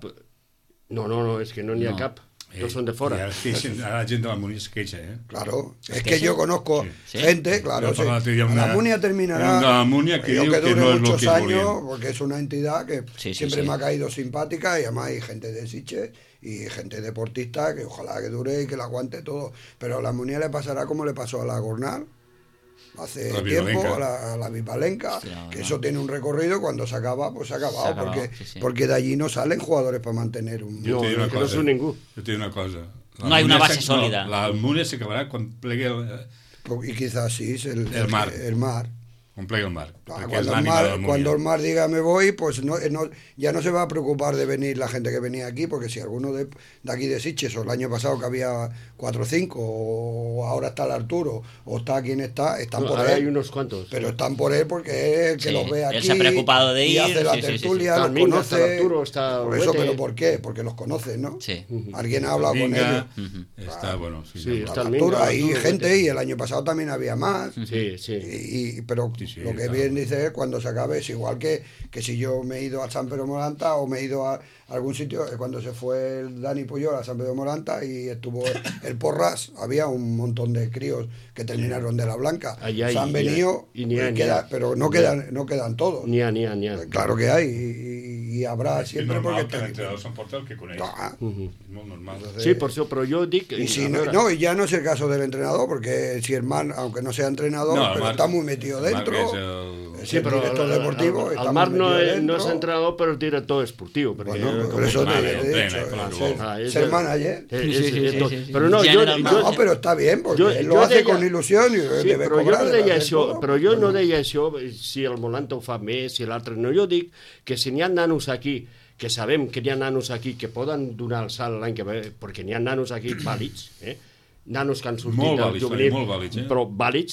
No, es que no n'hi ha cap. Tots són de fora. La gent de la Munia es queixa, Claro, es que yo conozco gente, claro. La Munia terminará. La Munia que diu que no muchos años, volien. porque es una entidad que siempre me ha caído simpática y además hay gente de Sitges y gente deportista que ojalá que dure y que la aguante todo. Pero a la Munia le pasará como le pasó a la Gornal hace tiempo, a la Vivalenca, que eso tiene un recorrido, cuando se acaba, pues se ha acabado, porque de allí no salen jugadores para mantener un... No son ningú. Yo te digo una cosa. No hay una base sólida. La Munia se acabará cuando plegue y quizás sí, el mar. Compleja el mar. Cuando el mar diga me voy, pues ya no se va a preocupar de venir la gente que venía aquí, porque si alguno de aquí de Sitges, o el año pasado que había 4 o 5, o ahora está el Arturo, o está quien están por él. Hay unos cuantos. Pero están por él porque es el que los ve aquí. Él se ha preocupado de ir. Y hace la tertulia, los conoce. Está Arturo, está por eso, pero ¿por qué? Porque los conoce, ¿no? Sí. Alguien ha hablado con ellos. Está bueno. Sí, está Arturo, hay gente, y el año pasado también había más. Sí. Pero lo que bien dice es cuando se acabe, es igual que si yo me he ido a San Pedro Moranta o me he ido a algún sitio, cuando se fue el Dani Puyol a San Pedro Moranta y estuvo el Porras, había un montón de críos que terminaron de la Blanca. Se han venido, pero no quedan todos. Ni a. Claro que hay, y habrá siempre es normal porque... que l'entrenador s'emporta el que coneix. És molt normal. Sí, por eso, pero yo digo... Y ya no es el caso del entrenador, porque si el man, aunque no sea entrenador, pero está muy metido dentro, es el director deportivo. El Marc no es entrenador, pero es director esportivo. Por eso ser manager. Pero no, pero está bien, porque él lo hace con ilusión i debe cobrar. Però jo no deia això, si el Moranta ho fa més, si l'altre no. Jo dic que si n'hi ha nanos aquí, que sabem que n'hi ha nanos aquí que poden donar el salt l'any que ve, perquè n'hi ha nanos aquí vàlids, nanos que han sortit del juvenil, però vàlids,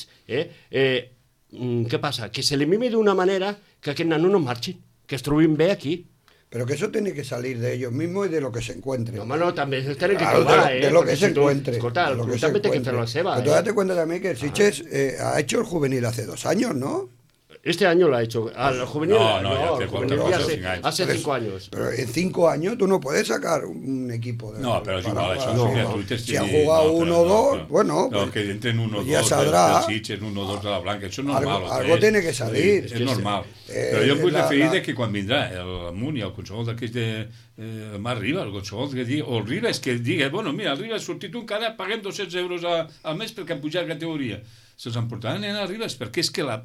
què passa? Que se li mimi d'una manera que aquest nano no marxin, que es trobin bé aquí. Pero que eso tiene que salir de ellos mismos y de lo que se encuentre. No, també es tienen que trobar, de lo que se encuentre. Escolta, el club també té que fer la seva. Pero tú date cuenta también que el Sitges ha hecho el juvenil hace 2 años, ¿no? Este año lo ha hecho. Al juvenil, hace 5 años. Pero en 5 años tú no puedes sacar un equipo. No, pero es igual. Si han jugado 1 o 2, bueno. Pero que entren 1 o 2 ya saldrá. del Sitges, 1 o 2 de la Blanca, eso es normal. Algo tiene que salir. Es normal. Però jo em vull referir que quan vindrà el Muni, el qualsevol d'aquests de Marc Riba, el qualsevol que digui, o el Riba és que digui, bueno, mira, el Riba ha sortit un cara, paguem 200 euros al mes perquè han pujat categoria. Se'ls emportaran a Ribes perquè és que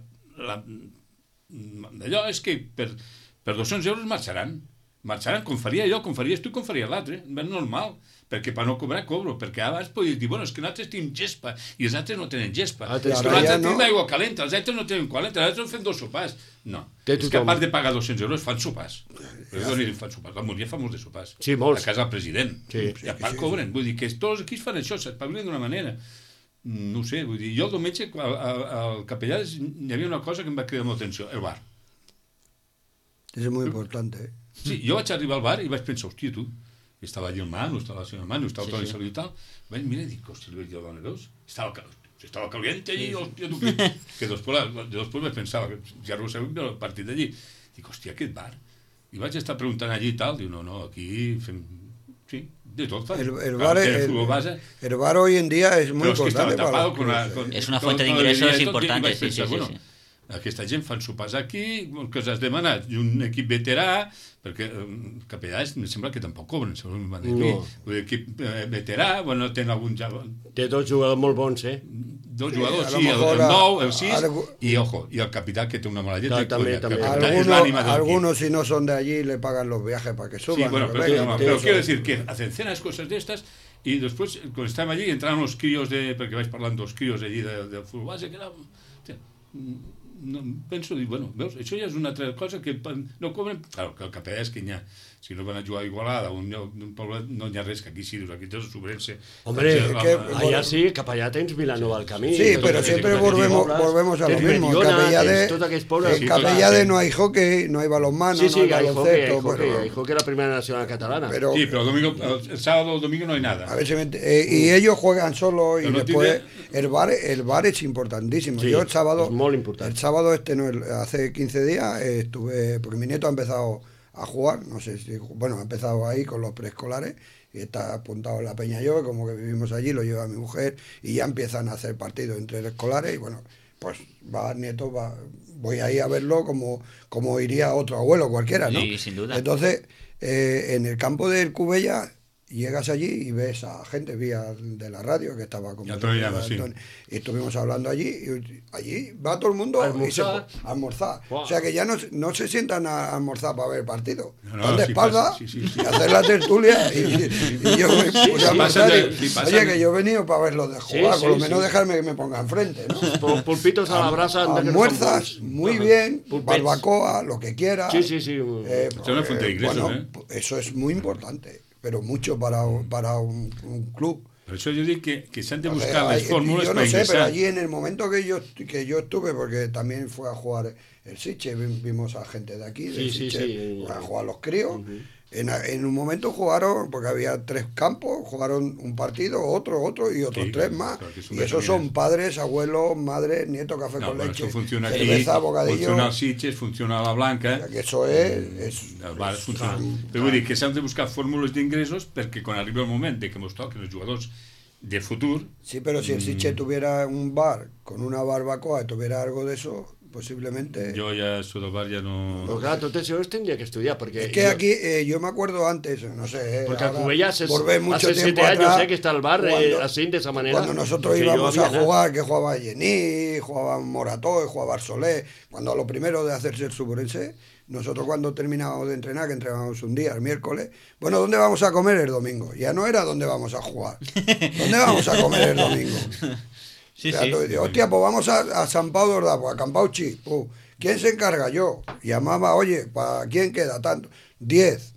allò és que per 200 euros marxaran, com faria jo, com faries tu, com faria l'altre, ben normal, perquè per no cobrar cobro, perquè abans podies dir, bueno, és que nosaltres tenim gespa i els altres no tenen gespa, és que nosaltres tenim aigua calenta, els altres no tenen calenta, els altres fem 2 sopars. No, és que a part de pagar 200 euros fan sopars. La Múria fa molts de sopars, a casa del president, i a part cobren, vull dir que tots aquí fan això, s'espavilen d'una manera. No ho sé, vull dir, jo el diumenge al capellà hi havia una cosa que em va cridar molta atenció, el bar. És molt important, Sí, jo vaig arribar al bar i vaig pensar, hòstia, tu, estava allí el Manu, estava la senyora Manu, estava Toni Salí i tal, vaig mirar i dic, hòstia, li vaig dir al dona, veus? Estava caliente allí, hòstia, tu, que després vaig pensar, ja arrossego el partit d'allí, dic, hòstia, aquest bar. I vaig estar preguntant allí i tal, diu, no, aquí fem... Sí, de tot fan. El bar hoy en día es muy importante. Es una fuente de ingresos importante, sí. Aquesta gent fan sopars aquí, que has demanat, i un equip veterà, perquè capellans em sembla que tampoc cobren, segons m'han dit. Un equip veterà, bueno, tenen algun... Té 2 jugadors molt bons, 2 jugadors, sí, el 9, el 6, y ojo, y el capitán que tiene una mala dieta. Algunos, si no son de allí, le pagan los viajes para que suban. Sí, bueno, pero quiero decir que hacen cenas, cosas de estas, y después, cuando estaban allí, entraron los críos porque vais parlando los críos allí del fútbol base, que era... penso, bueno, veus, això ja és una altra cosa que no cobren... Clar, que el capellà és que hi ha... Si no van a jugar a Igualada, un poble, no hi ha res que aquí sí, aquí tot és Sobrense. Hombre, allá sí, capellà tens Vilanova al camí. Sí, pero siempre volvemos a lo mismo. En Capellade no hay hockey, no hay balonmano, sí, no hay baloncesto. Hay hockey la primera nacional catalana. Sí, pero el sábado o el domingo no hay nada. A ver si y ellos juegan solo y después el bar es importantísimo. Sí, yo el sábado, hace 15 días estuve, porque mi nieto ha empezado a jugar, no sé si, bueno, ha empezado ahí con los preescolares y está apuntado en la Peña Llove, como que vivimos allí, lo lleva mi mujer y ya empiezan a hacer partidos entre escolares y bueno, pues va el nieto, voy ahí a verlo como iría otro abuelo cualquiera, ¿no? Sí, sin duda. Entonces, en el campo del Cubella llegas allí y ves a gente vía de la radio que estaba con y estuvimos hablando allí y allí va todo el mundo a almorzar. Wow. O sea que ya no se sientan a almorzar para ver el partido, están de espalda y hacer la tertulia y yo me puse a almorzar oye, que yo he venido para verlos de jugar, por lo menos dejarme que me ponga enfrente, ¿no? Pulpitos a la brasa, almuerzas muy bien, barbacoa, lo que quieras. Eso es muy importante, pero mucho para un club. Por eso yo digo que se han de buscar las fórmulas para ingresar. Yo no sé, pero allí en el momento que yo estuve, porque también fue a jugar el Sitges, vimos a gente de aquí, a jugar los críos. En un momento jugaron, porque había 3 campos, jugaron un partido, otro y otros 3 más. Y esos son padres, abuelos, madres, nietos, café con leche, eso funciona cerveza, aquí, bocadillo. Funciona el Sitges, funciona la Blanca. O sea, que eso es funciona. Però vull dir que s'han de buscar fórmules d'ingressos perquè quan arriba el moment de que ens toquen els jugadors de futur... Sí, pero si el Sitges tuviera un bar con una barbacoa y tuviera algo de eso... posiblemente... Yo ya eso del bar ya no... Pues claro, entonces yo tendría que estudiar, porque... Es que aquí, yo me acuerdo antes, no sé... Porque a Cubellas hace 7 años que está el bar así, de esa manera. Cuando nosotros íbamos a jugar, que jugaba Jenny, jugaba Morató, jugaba Solé, cuando a lo primero de hacerse el suburense, nosotros cuando terminábamos de entrenar, que entrenábamos un día, el miércoles, bueno, ¿dónde vamos a comer el domingo? Ya no era dónde vamos a jugar, ¿dónde vamos a comer el domingo? Sí, o sea, sí. Hostia, pues vamos a San Pau de Ordaz, a Campauchi. ¿Quién se encarga? Yo. Llamaba, oye, ¿para quién queda tanto? 10.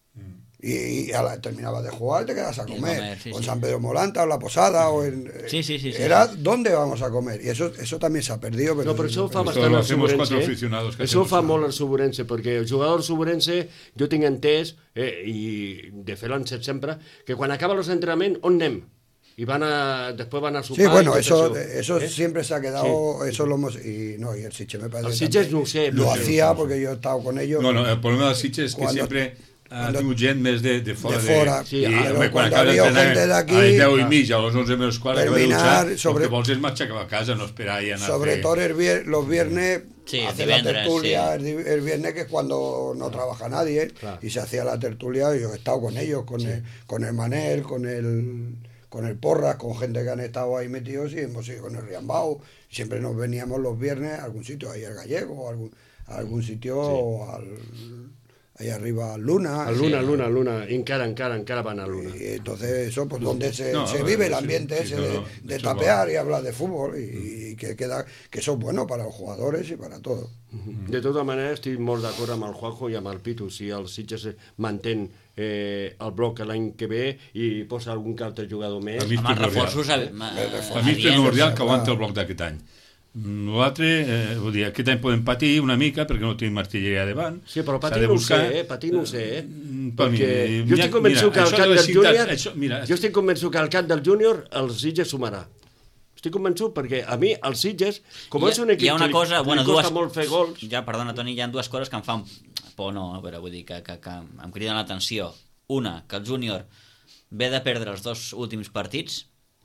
Y terminaba de jugar y te quedas a comer. O en San Pedro Molanta, o La Posada, o en... Era dónde vamos a comer. Y eso también se ha perdido. Però això ho fa bastant el suburense. Això ho fa molt el suburense, perquè el jugador suburense, jo tinc entès, i de fet l'han set sempre, que quan acaba els entrenaments, on anem? Y después van a su sí, bueno, eso siempre se ha quedado, sí. Eso lo hemos, y el Sitges me parece. El Sitges no sé. Lo hacía porque yo he estado con ellos. No, el problema del Sitges es que siempre ha tingut gent més de fora. De fora. Sí, quan havia gente d'aquí... A les 10 i mitja, a les 11 menos cuarto, terminar, el que vols és marxar cap a casa, no esperar i anar sobre todo los viernes, hacer la tertulia, sí. El viernes que es cuando no trabaja nadie, claro. Y se hacía la tertulia, y yo he estado con ellos, con el Manel, con el Porras, con gente que han estado ahí metidos y hemos ido con el Riambao. Siempre nos veníamos los viernes a algún sitio, ahí al Gallego, a algún sitio, ahí arriba al Luna. Al Luna, encara van a Luna. Y entonces eso, pues donde se vive el ambiente ese de tapear y hablar de fútbol y que eso es bueno para los jugadores y para todo. De tota manera, estic molt d'acord amb el Juanjo i amb el Pitu. Si el Sitges mantén el bloc l'any que ve i posa algun altre jugador més... Amb els reforços... A mi és primordial que aguanta el bloc d'aquest any. L'altre, vull dir, aquest any podem patir una mica perquè no tenim artilleria davant. Sí, però patir no ho sé, perquè jo estic convençut que al cap del júnior... Jo estic convençut que al cap del júnior el Sitges sumarà. Estic convençut perquè a mi el Sitges, com és un equip que li costa molt fer gols... Perdona, Toni, hi ha dues coses que em fan por, no, però vull dir que em criden l'atenció. Una, que el júnior ve de perdre els 2 últims partits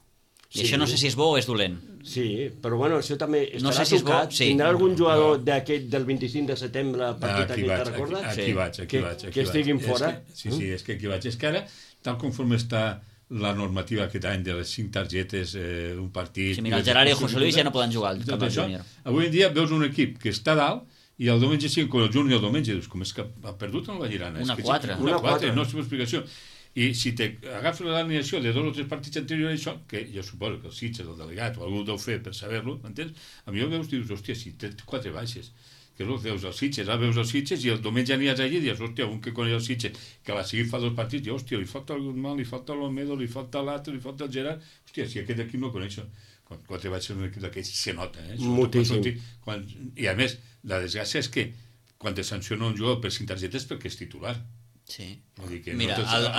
i això no sé si és bo o és dolent. Sí, però bueno, això també estarà tocat. Tindrà algun jugador d'aquest del 25 de setembre, partit aquell, te'n recordes? Aquí vaig. Que estiguin fora. Sí, és que aquí vaig. És que ara, tal conforme està la normativa aquest any de les 5 targetes, un partit... Sí, mira, el Gerard i el José Luis ja no poden jugar al camp del júnior. Avui en dia veus un equip que està dalt i el diumenge sí, quan el júnior el diumenge dius, com és que ha perdut en la Llerana? Una 4. No és explicació. I si agafes l'alineació de 2 o 3 partits anteriors a això, que jo suposo que el Sitges, el delegat o algú ho deu fer per saber-lo, m'entens? A mi ho veus, dius, hòstia, si té 4 baixes, que és el que veus als Sitges, ara veus els Sitges i el diumenge anies allí i dius, hòstia, un que coneix els Sitges, que va seguir fa 2 partits, i hòstia, li falta el Guzmán, li falta l'Olmedo, li falta l'altre, li falta el Gerard, hòstia, si aquest equip no el coneixo. Quan 4 baixes un equip d'aquests se nota, Moltíssim. I a més, la desgràcia és que quan te sanciona un jugador per 5 targetes perquè és titular. Sí. Que mira,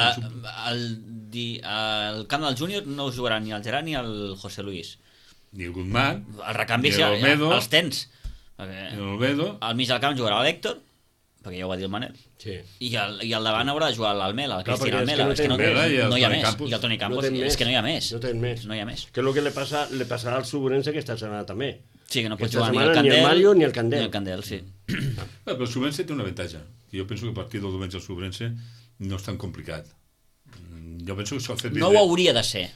al camp del júnior no us jugarà ni el Gerard ni el José Luis. Ni el Guzmán, el recanvi ja els tens. L'Olmedo. Al mig del camp jugarà l'Héctor, perquè ja ho va dir el Manel. Sí. I al davant haurà de jugar l'Almela, el Cristian Almela. És que no hi ha més. I el Toni Campos. És que no hi ha més. No hi ha més. Que és el que li passarà al Subrense aquesta setmana també. Sí, que no pot jugar ni el Candel. Ni el Mario ni el Candel. Ni el Candel, sí. Però el Subrense té una avantatge. Jo penso que el partit del diumenge del Subrense no és tan complicat. Jo penso que s'ha fet... No ho hauria de ser.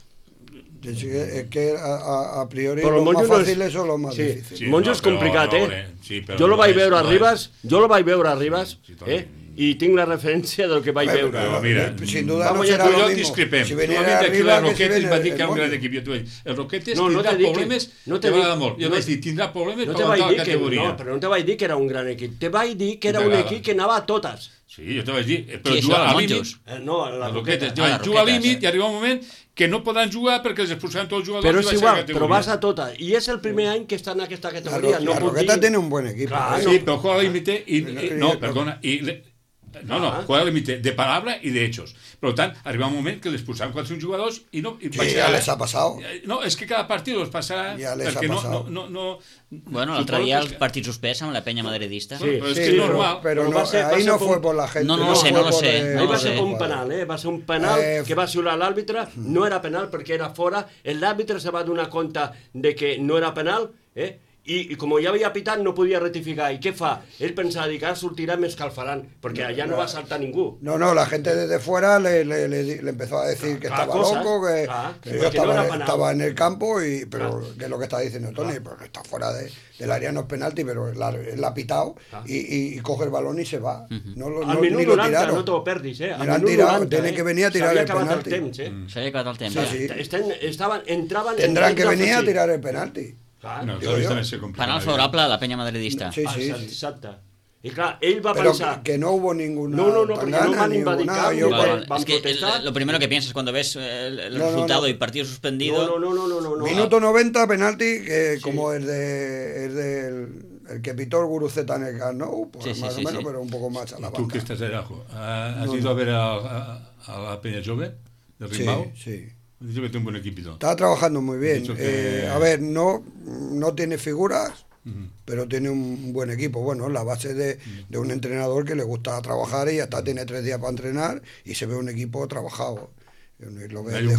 Es que a priori los más fáciles son los más difíciles. Sí, Monjo és complicat, Jo lo vaig veure a Ribas, i tinc la referència del que vaig veure. Però mira, sin duda no serà lo mismo. Discrepem. Si veniera arriba, el Roquetes va dir que era un gran equip. El Roquetes tindrà problemes, m'agrada molt. Jo vaig dir, tindrà problemes per aguantar la categoria. No, però no te vaig dir que era un gran equip. Te vaig dir que era un equip que anava a totes. Sí, jo te vaig dir, però juga a límit. No, la Roquetes. Juga a límit i arriba un moment que no podran jugar perquè els expulsaran tots els jugadors. Però és igual, però vas a tota. I és el primer any que està en aquesta categoria. La Roqueta tiene un buen equipo. Sí, però juega al límite i... No, perdona, No, juega al límite de palabra y de hechos. Por lo tanto, arriba un moment que les expulsaran 4 jugadors y no... ya les ha pasado. No, es que cada partido los pasará... Ya les ha pasado. Bueno, l'altre dia el partit suspès amb la penya madridista. Sí, però és que és normal. Pero ahí no fue por la gente. No lo sé. Ahí va ser un penal, Va ser un penal que va xiular l'àrbitre. No era penal perquè era fora. L'àrbitre se va donar compte de que no era penal, i com ja havia pitat no podia rectificar. I què fa? Él pensava que ara sortirà més que el faran, perquè allà no va saltar ningú. No, la gente desde fuera le empezó a decir que estaba loco, que estaba en el campo, pero que es lo que está diciendo Tony, porque está fuera del área, no es penalti, pero él ha pitado y coge el balón y se va. Al minut 90, no t'ho perdis, Al minut 90, tiene que venir a tirar el penalti. S'havia acabat el temps. Tendrán que venir a tirar el penalti. No, penal favorable a la penya madridista. Sí. Exacte. I clar, ell va pero pensar... que no hubo ninguna... No, porque no van invadir camp, van protestar. Lo primero que piensas cuando ves el resultado y partido suspendido... No. Minuto 90, penalti, que como el que pitó el Guruceta en el Camp Nou, pues más o menos, pero un poco más a la banda. ¿Tú que estás de abajo? ¿Has ido a ver a la Peña Jove de Rimbau? Sí. Dice que tiene un buen equipito. Está trabajando muy bien. A ver, no tiene figuras, pero tiene un buen equipo. Bueno, la base de un entrenador que le gusta trabajar y hasta tiene 3 días para entrenar y se ve un equipo trabajado. Lo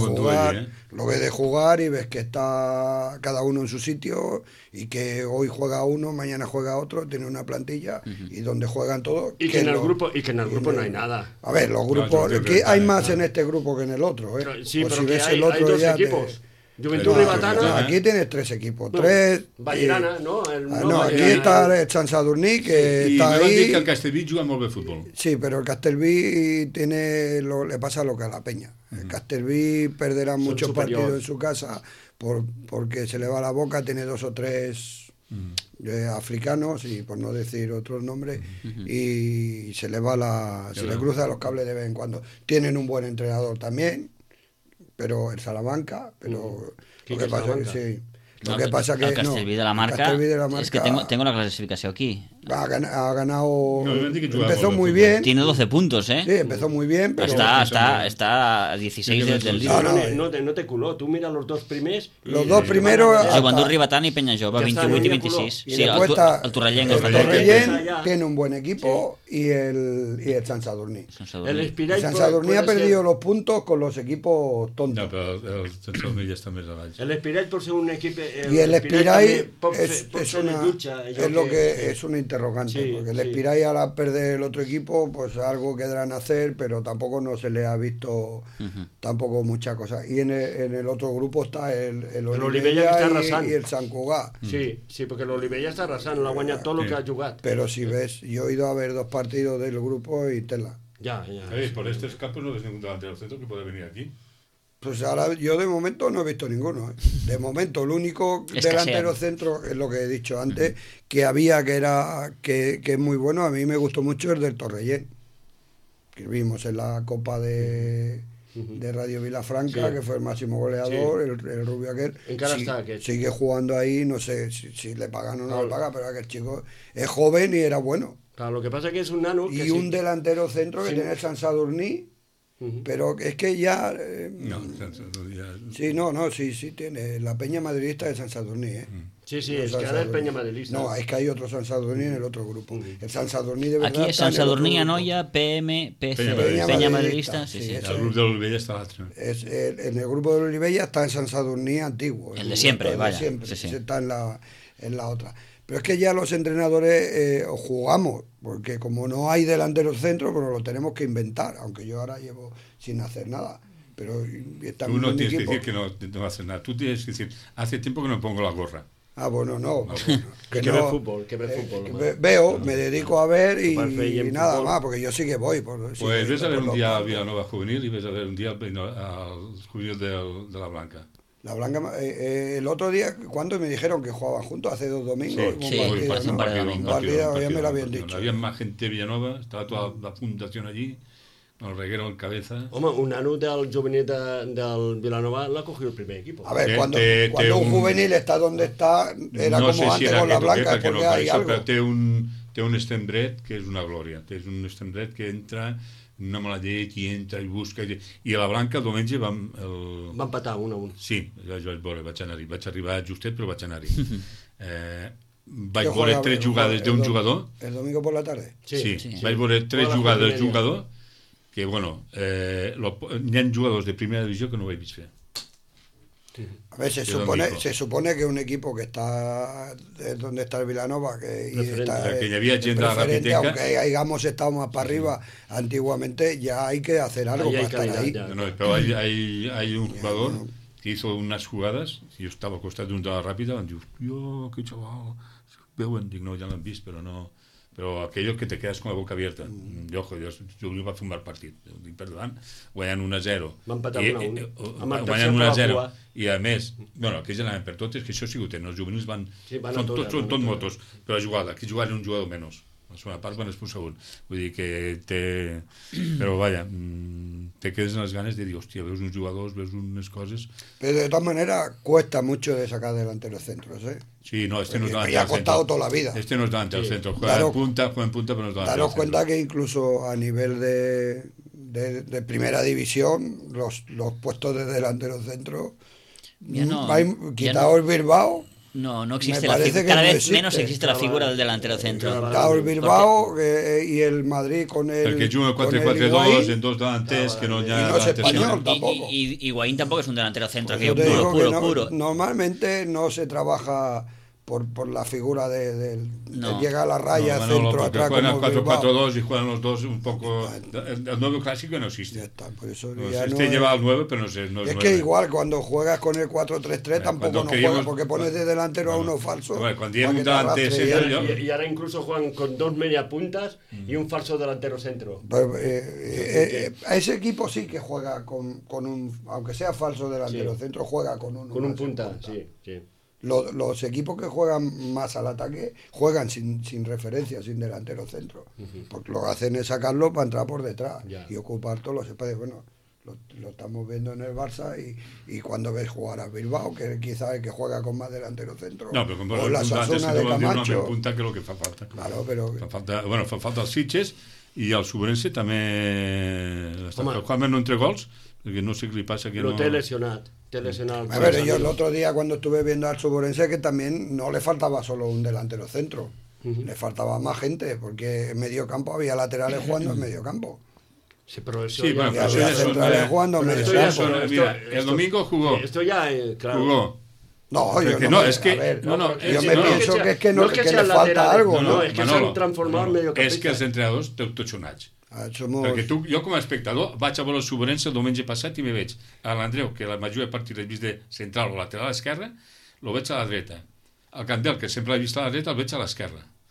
ves de jugar y ves que está cada uno en su sitio y que hoy juega uno, mañana juega otro, tiene una plantilla y donde juegan todos. Y que en el grupo no hay nada. A ver, los grupos, que hay más en este grupo que en el otro. Sí, pero si hay 2 equipos. Juventud Ribatana. Aquí tienes 3 equipos. Vallerana, ¿no? Aquí está el Sant Sadurní, que está ahí. I que el Castellví juga molt bé futbol. Sí, pero el Castellví le pasa lo que a la Peña. El Castellví perderá muchos partidos en su casa porque se le va la boca, tiene 2 o 3 africanos, y por no decir otros nombres, y se le le cruza los cables de vez en cuando. Tienen un buen entrenador también, pero el Salamanca, pero lo que pasa es que Lo que pasa que el Castellví de la Marca, es que tengo la clasificación aquí. Ha ganado, empezó muy bien. Tiene 12 puntos, ¿eh? Sí, empezó muy bien, pero está a 16 del líder. No te culó, tú mira los dos primeros. Los dos primeros. Joventut Ribatana y Peñajova, 28 y 26. Sí, el Torrellén. El Torrellén tiene un buen equipo y el Sant Sadurní. El Sant Sadurní ha perdido los puntos con los equipos tontos. No, pero el Sant Sadurní ya está más abajo. El Espiral por ser un equipo. Y el Espiral es una interrogante, porque el Espiral al perder el otro equipo, pues algo quedarán a hacer, pero tampoco no se le ha visto tampoco mucha cosa. Y en el otro grupo está el Olivella y el Sant Cugat. Sí, porque el Olivella está arrasando, lo ha guanyat todo lo que ha jugat. Pero si ves, yo he ido a ver 2 partidos del grupo y tela. Ya. Por estos campos no ves ningún delantero centro que pueda venir aquí. Pues ahora yo de momento no he visto ninguno. De momento el único delantero centro, es lo que he dicho antes, que había que es muy bueno, a mí me gustó mucho el del Torrellén, que vimos en la Copa de Radio Vilafranca, que fue el máximo goleador, el rubio aquel. Sigue jugando ahí, no sé si le pagan o no le pagan, pero aquel chico es joven y era bueno. Claro, lo que pasa es que es un nano. Y un delantero centro que tiene el San Sadurní. Pero es que ya... Sí, tiene la Peña Madridista de San Sadurní, Sí, es que ahora es Peña Madridista. No, es que hay otro San Sadurní en el otro grupo. El San Sadurní de verdad... Aquí es San Sadurní, Anoia, PM, PC, Peña Madridista. Sí. El grupo de Olivella está l'altre. En el grupo de Olivella está en San Sadurní antiguo. El de siempre, vaya. Está en la otra. Pero es que ya los entrenadores jugamos, porque como no hay delanteros centros, pues lo tenemos que inventar, aunque yo ahora llevo sin hacer nada. Pero tú no tienes que decir que no haces nada, tú tienes que decir, hace tiempo que no pongo la gorra. Bueno, no. Que ver fútbol. Veo, me dedico a ver y nada más, porque yo sí que voy. Pues ves a ver un día al Villanova Juvenil y ves a ver un día al Juvenil de la Blanca. La Blanca, el otro día, cuando me dijeron que jugaban juntos, hace 2 domingos. Un partido, ya me lo habían dicho. Había más gente de Villanova, estaba toda la fundación allí, con el reguero en cabeza. Home, un nano del juvenil del Vilanova l'ha cogido el primer equipo. A ver, cuando un juvenil está donde está, era no como antes con la Blanca, es porque hay algo. Té un Estembret que és una glòria, té un Estembret que entra... una mala llet i entra i busca i a la Blanca el diumenge va empatar 1-1. Sí, vaig veure, vaig arribar justet però vaig anar-hi vaig veure 3 jugades d'un jugador el domingo por la tarde sí. Vaig veure 3 jugades d'un jugador que bueno hi ha jugadors de primera divisió que no ho he vist fer. A ver, se supone que un equipo que está donde está el Vilanova, que había gente a la Rapiteca, aunque hayamos estado más para arriba antiguamente, ya hay que hacer algo para estar ahí. Pero hay un jugador que hizo unas jugadas, y yo estaba al costat d'un de la Ràpida, em diu, que xaval, veuen, dic, no, ja l'han vist, però no... Però aquello que te quedas con la boca abierta. Jo va fer un mal partit. Per davant, guanyant 1-0. Van empatar 1-1. Guanyant 1-0. I a més, aquells anaven per totes, que això sí que ho tenen. Els juvenils són tots motos. Però la jugada, aquí jugaven un jugador menys. La segona part van expulsar un. Vull dir que té... Però vaja, te quedes en las ganas de dir, hostia, veus uns jugadors, veus unes coses... Pero de todas maneras, cuesta mucho de sacar delanteros centros, ¿eh? Sí, no, este no es delantero centro. Ha costado toda la vida. Este no es delantero centro. Juega en punta, pero no es delantero centro. Daros cuenta que incluso a nivel de primera división, los puestos de delantero centro... Quitado el Bilbao... No existe la figura. Cada vez menos existe la figura del delantero centro. Está el Bilbao y el Madrid con el... El que juega 4-4-2 en 2 delanteros que no ya... Y no es español tampoco. Y Higuaín tampoco es un delantero centro. Que puro. Normalmente no se trabaja por la figura de llega a la raya, centro, atrás, como el 4-4-2 y juegan los dos un poco... El 9 clásico no existe. Ya está, por eso lleva al 9, pero no sé. No es que igual cuando juegas con el 4-3-3 tampoco no juegas, porque pones de delantero a uno falso. Cuando llega un delantero... Y ahora incluso juegan con 2 media puntas y un falso delantero centro. A ese equipo sí que juega con un... Aunque sea falso delantero centro, juega con uno. Con un punta, sí. Los equipos que juegan más al ataque juegan sin referencia, sin delantero centro, porque lo que hacen es sacarlo para entrar por detrás y ocupar todos los espacios. Bueno, lo estamos viendo en el Barça y cuando ves jugar a Bilbao, que quizás el que juega con más delantero centro, o la Osasuna de Camacho, punta, que és el que fa falta. Claro, però... Fa falta els Sitges i el Sobrense també està jugant no entre gols, perquè no sé què li passa que no... té lesionat. A ver, yo el otro día cuando estuve viendo al Suborense que también no le faltaba solo un delantero centro, le faltaba más gente, porque en medio campo había laterales jugando en medio campo. Sí, pero eso había centrales jugando en medio campo. Mira, el domingo jugó. Esto ya, claro. Jugó. No, yo no, es que yo me pienso que es que le falta algo. No, es que s'han transformat en mediocampista. És que els entrenadors tots són anys. Perquè jo com a espectador vaig a veure el Sobrense el diumenge passat i me veig a l'Andreu, que la majoria de partits l'he vist de central o lateral a l'esquerra, lo veig a la dreta. El Candel, que sempre l'he vist a la dreta, el veig a l'esquerra.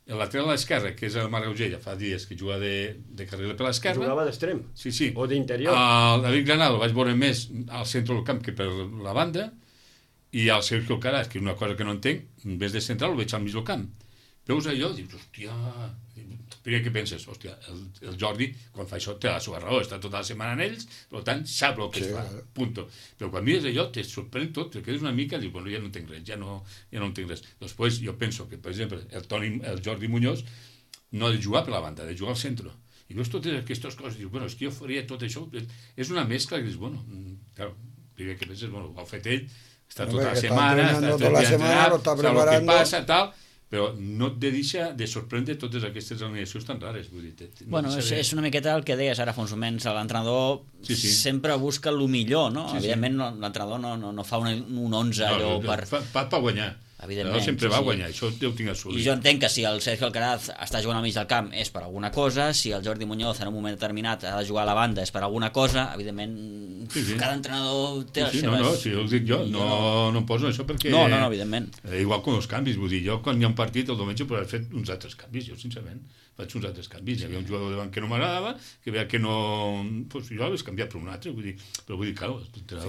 el lateral a l'esquerra, que és el Marc Augella, fa dies que juga de carril per l'esquerra. Jugava d'extrem. Sí. O d'interior. El David Granado el vaig veure més al centre del camp que per la banda, i el Sergio Alcaraz, que és una cosa que no entenc, en vez de central el veig al mig del camp. Veus allò, dius, hòstia... Primer que penses, hòstia, el Jordi, quan fa això, té la seva raó, està tota la setmana en ells, per tant, sap el que es fa, punto. Però quan mires allò, te sorprèn tot, te quedes una mica i dius, bueno, ja no entenc res, ja no entenc res. Després, jo penso que, per exemple, el Jordi Muñoz no ha de jugar per la banda, ha de jugar al centre. I veus totes aquestes coses, dius, bueno, és que jo faria tot això, és una mescla que dius, bueno, clar, primer que penses, bueno, ho ha fet ell, està tota la setmana, sap el que passa, tal... però no et deixa de sorprendre totes aquestes alineacions tan rares. Vull dir, bueno, és una miqueta el que deies ara fa uns moments, l'entrenador sempre busca el millor, no? Evidentment l'entrenador no fa un 11 allò per... Fa guanyar. Evidentment, sempre va guanyar, això ho tinc assolit. I jo entenc que si el Sergio Alcaraz està jugant al mig del camp és per alguna cosa, si el Jordi Muñoz en un moment determinat ha de jugar a la banda és per alguna cosa, evidentment cada entrenador té les seves... No, si ho dic jo, no poso això perquè... No, evidentment. Igual com els canvis, vull dir, jo quan hi ha un partit el diumenge podria haver fet uns altres canvis, jo sincerament faig uns altres canvis, hi havia un jugador davant que no m'agradava, que veia que no... Pues jo l'he canviat per un altre, però vull dir, claro,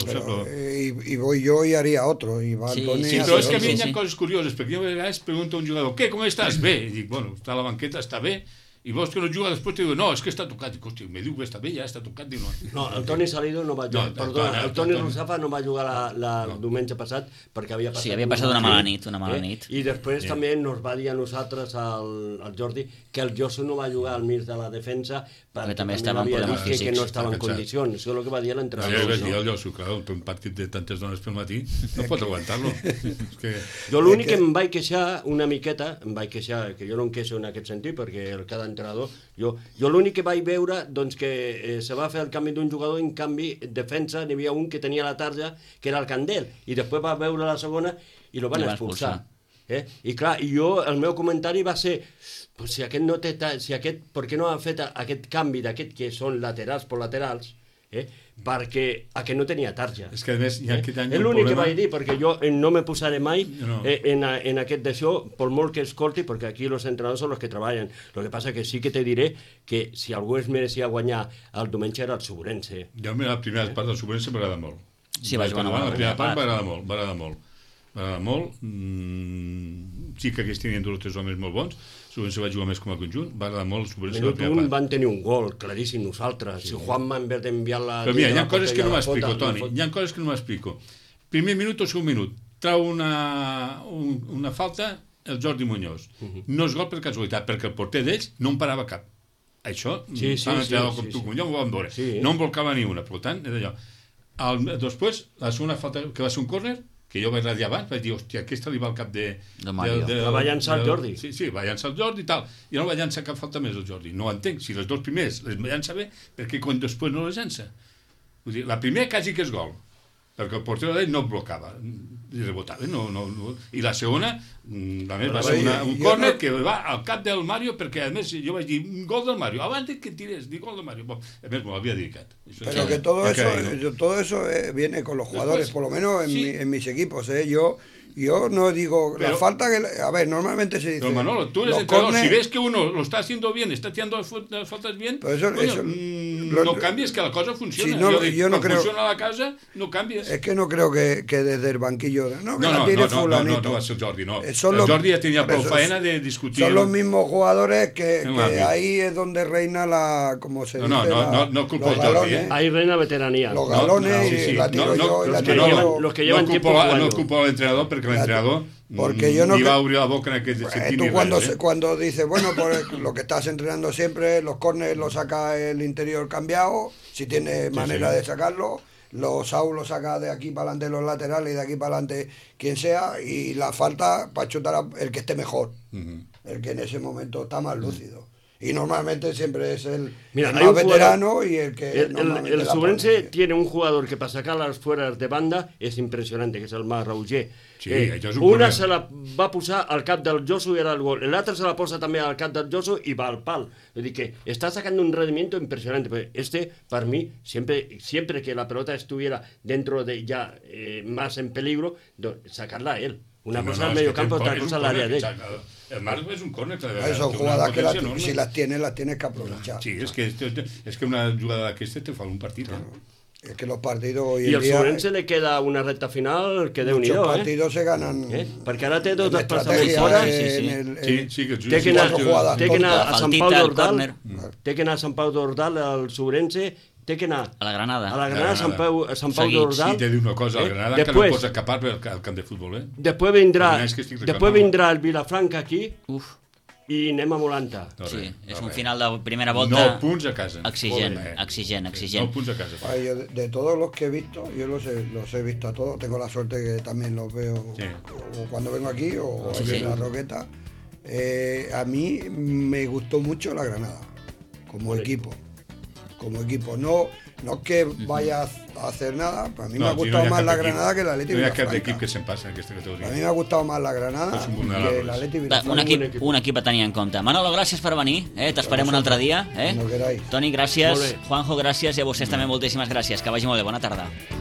y voy yo y haría otro, y va Antonio... Sí, però és que a mi hi ha coses curioses, perquè jo a vegades pregunto a un jugador, què, com estàs? Bé, i dic, bueno, està a la banqueta, està bé, i vos que no juga després te diu, no, és que està tocat. Dic, hòstia, me diu que està bé, ja està tocat. Diu, no, el Toni Salido no va jugar. Perdona, el Toni Rusafa no va jugar el diumenge passat perquè havia passat... Sí, havia passat una mala nit. I després també ens va dir a nosaltres, al Jordi, que el Josu no va jugar al mig de la defensa perquè també estava en problemes físics. Que no estava en condicions. Això és el que va dir l'entrenador. Jo vaig dir al Josu, clar, un partit de tantes dones pel matí, no pot aguantar-lo. Jo l'únic que em vaig queixar una miqueta, que jo no em queixo en aquest sentit, perquè cada entrenador... Jo l'únic que vaig veure doncs, que se va fer el canvi d'un jugador, en canvi, defensa, n'hi havia un que tenia la tarja, que era el Candel, i després va veure la segona i lo van expulsar. I clar, el meu comentari va ser, pues, si aquest per què no ha fet aquest canvi d'aquest que són laterals per laterals, perquè que no tenia tarja. És que a més hi ha aquest any és l'únic que vaig dir, perquè jo no me posaré mai en aquest d'això, per molt que escolti, perquè aquí els entrenadors són els que treballen. El que passa que sí que te diré que si algú es merecia guanyar el diumenge era el Suburense. Jo la primera part del Suburense m'agrada molt. Sí, va jugar la primera part m'agrada molt. Sí que aquests tenien 2 o 3 homes molt bons, Suburense va jugar més com a conjunt, va agradar molt el Suburense. Minut 1 van tenir un gol, claríssim nosaltres. Si Juanma, en vez d'enviar la... Però mira, hi ha coses que no m'explico, Toni, hi ha coses que no m'explico. Primer minut o segon minut, trau una falta el Jordi Muñoz. No és gol per casualitat, perquè el porter d'ells no en parava cap. Això, jo ho vam veure. No en volcava ni una, per tant, és allò. Després, la segona falta, que va ser un córner, que jo vaig radiar abans, vaig dir, hòstia, aquesta li va al cap de Mario. La va llançar el Jordi. Sí, va llançar el Jordi i tal. I no va llançar cap falta més el Jordi. No ho entenc. Si les 2 primers les llança bé, perquè quan després no les llança? Vull dir, la primera quasi que és gol, perquè el porter d'ell no blocava, i rebotava. I la segona, a més, va ser un córner que va al cap del Mario, perquè a més jo vaig dir, gol del Mario, abans que tirés, dic gol del Mario. A més, m'ho havia dedicat. Pero que todo eso viene con los jugadores, por lo menos en mis equipos. Yo no digo la falta que... A ver, normalmente se dice... Pero Manolo, tú eres entrenador, si ves que uno lo está haciendo bien, está tirando las faltas bien, no cambies, que la cosa funciona. Yo no creo... funciona la casa, no cambies. Es que no creo que desde el banquillo... No va a ser Jordi, no. El Jordi ya tenía por faena de discutir... Son los mismos jugadores que ahí es donde reina la... como se dice, no culpo al Jordi, ahí reina veteranía. Los galones y la tiro yo y la tiro yo. Los que llevan tiempo jugando. No culpo al entrenador, porque el entrenador iba a abrir la boca en aquel sentido. Tú cuando dices, bueno, pues lo que estás entrenando siempre, los córneres los saca el interior cambiado, si tiene manera de sacarlo, los Saúl los saca de aquí para adelante los laterales y de aquí para adelante quien sea, y la falta para chutar el que esté mejor, el que en ese momento está más lúcido. Y normalmente siempre es el más veterano y el que... El Suburense tiene un jugador que para sacar las fueras de banda es impresionante, que es el Marc Roger. Una se la va posar al cap del Josu i era el gol. L'altra se la posa també al cap del Josu i va al pal. Es decir, que está sacando un rendimiento impresionante. Para mí, siempre que la pelota estuviera dentro de ya más en peligro, sacarla a él. Una cosa al medio campo, otra cosa al área de... El marc és un córner. Son jugadas que si las tienes que aprovechar. Sí, es que una jugada d'aquesta te fa un partit. Es que los partidos hoy en día... Y al Sobrense le queda una recta final que Déu-n'hi-do, Muchos partidos se ganan... Perquè ara té dos desplaçaments fora. Sí, que té que anar a Sant Pau d'Ordal, té que anar a Sant Pau d'Ordal, al Sobrense, té que anar a la Granada. A la Granada, a Sant Pau d'Ordal. Sí, t'he dit una cosa, a la Granada que no pots escapar pel camp de futbol, Després vindrà el Vilafranca aquí, i anem a Molanta. Sí, és un final de primera volta... 9 punts a casa. Exigent. 9 punts a casa. De todos los que he visto, yo los he visto a todos, tengo la suerte que también los veo o cuando vengo aquí o en la Roqueta. A mí me gustó mucho la Granada, como equipo. No es que vaya a hacer nada, para mí me ha gustado más la Granada que el Atleti Vilafranca. No hi ha cap equip que se'n passa en aquesta categoria. A mi m'ha gustat més la Granada que l'Atleti Vilafranca. Un equip a tenir en compte. Manolo, gràcies per venir, t'esperem un altre dia. Toni, gràcies. Juanjo, gràcies, i a vostès també moltíssimes gràcies. Que vagi molt bé, bona tarda.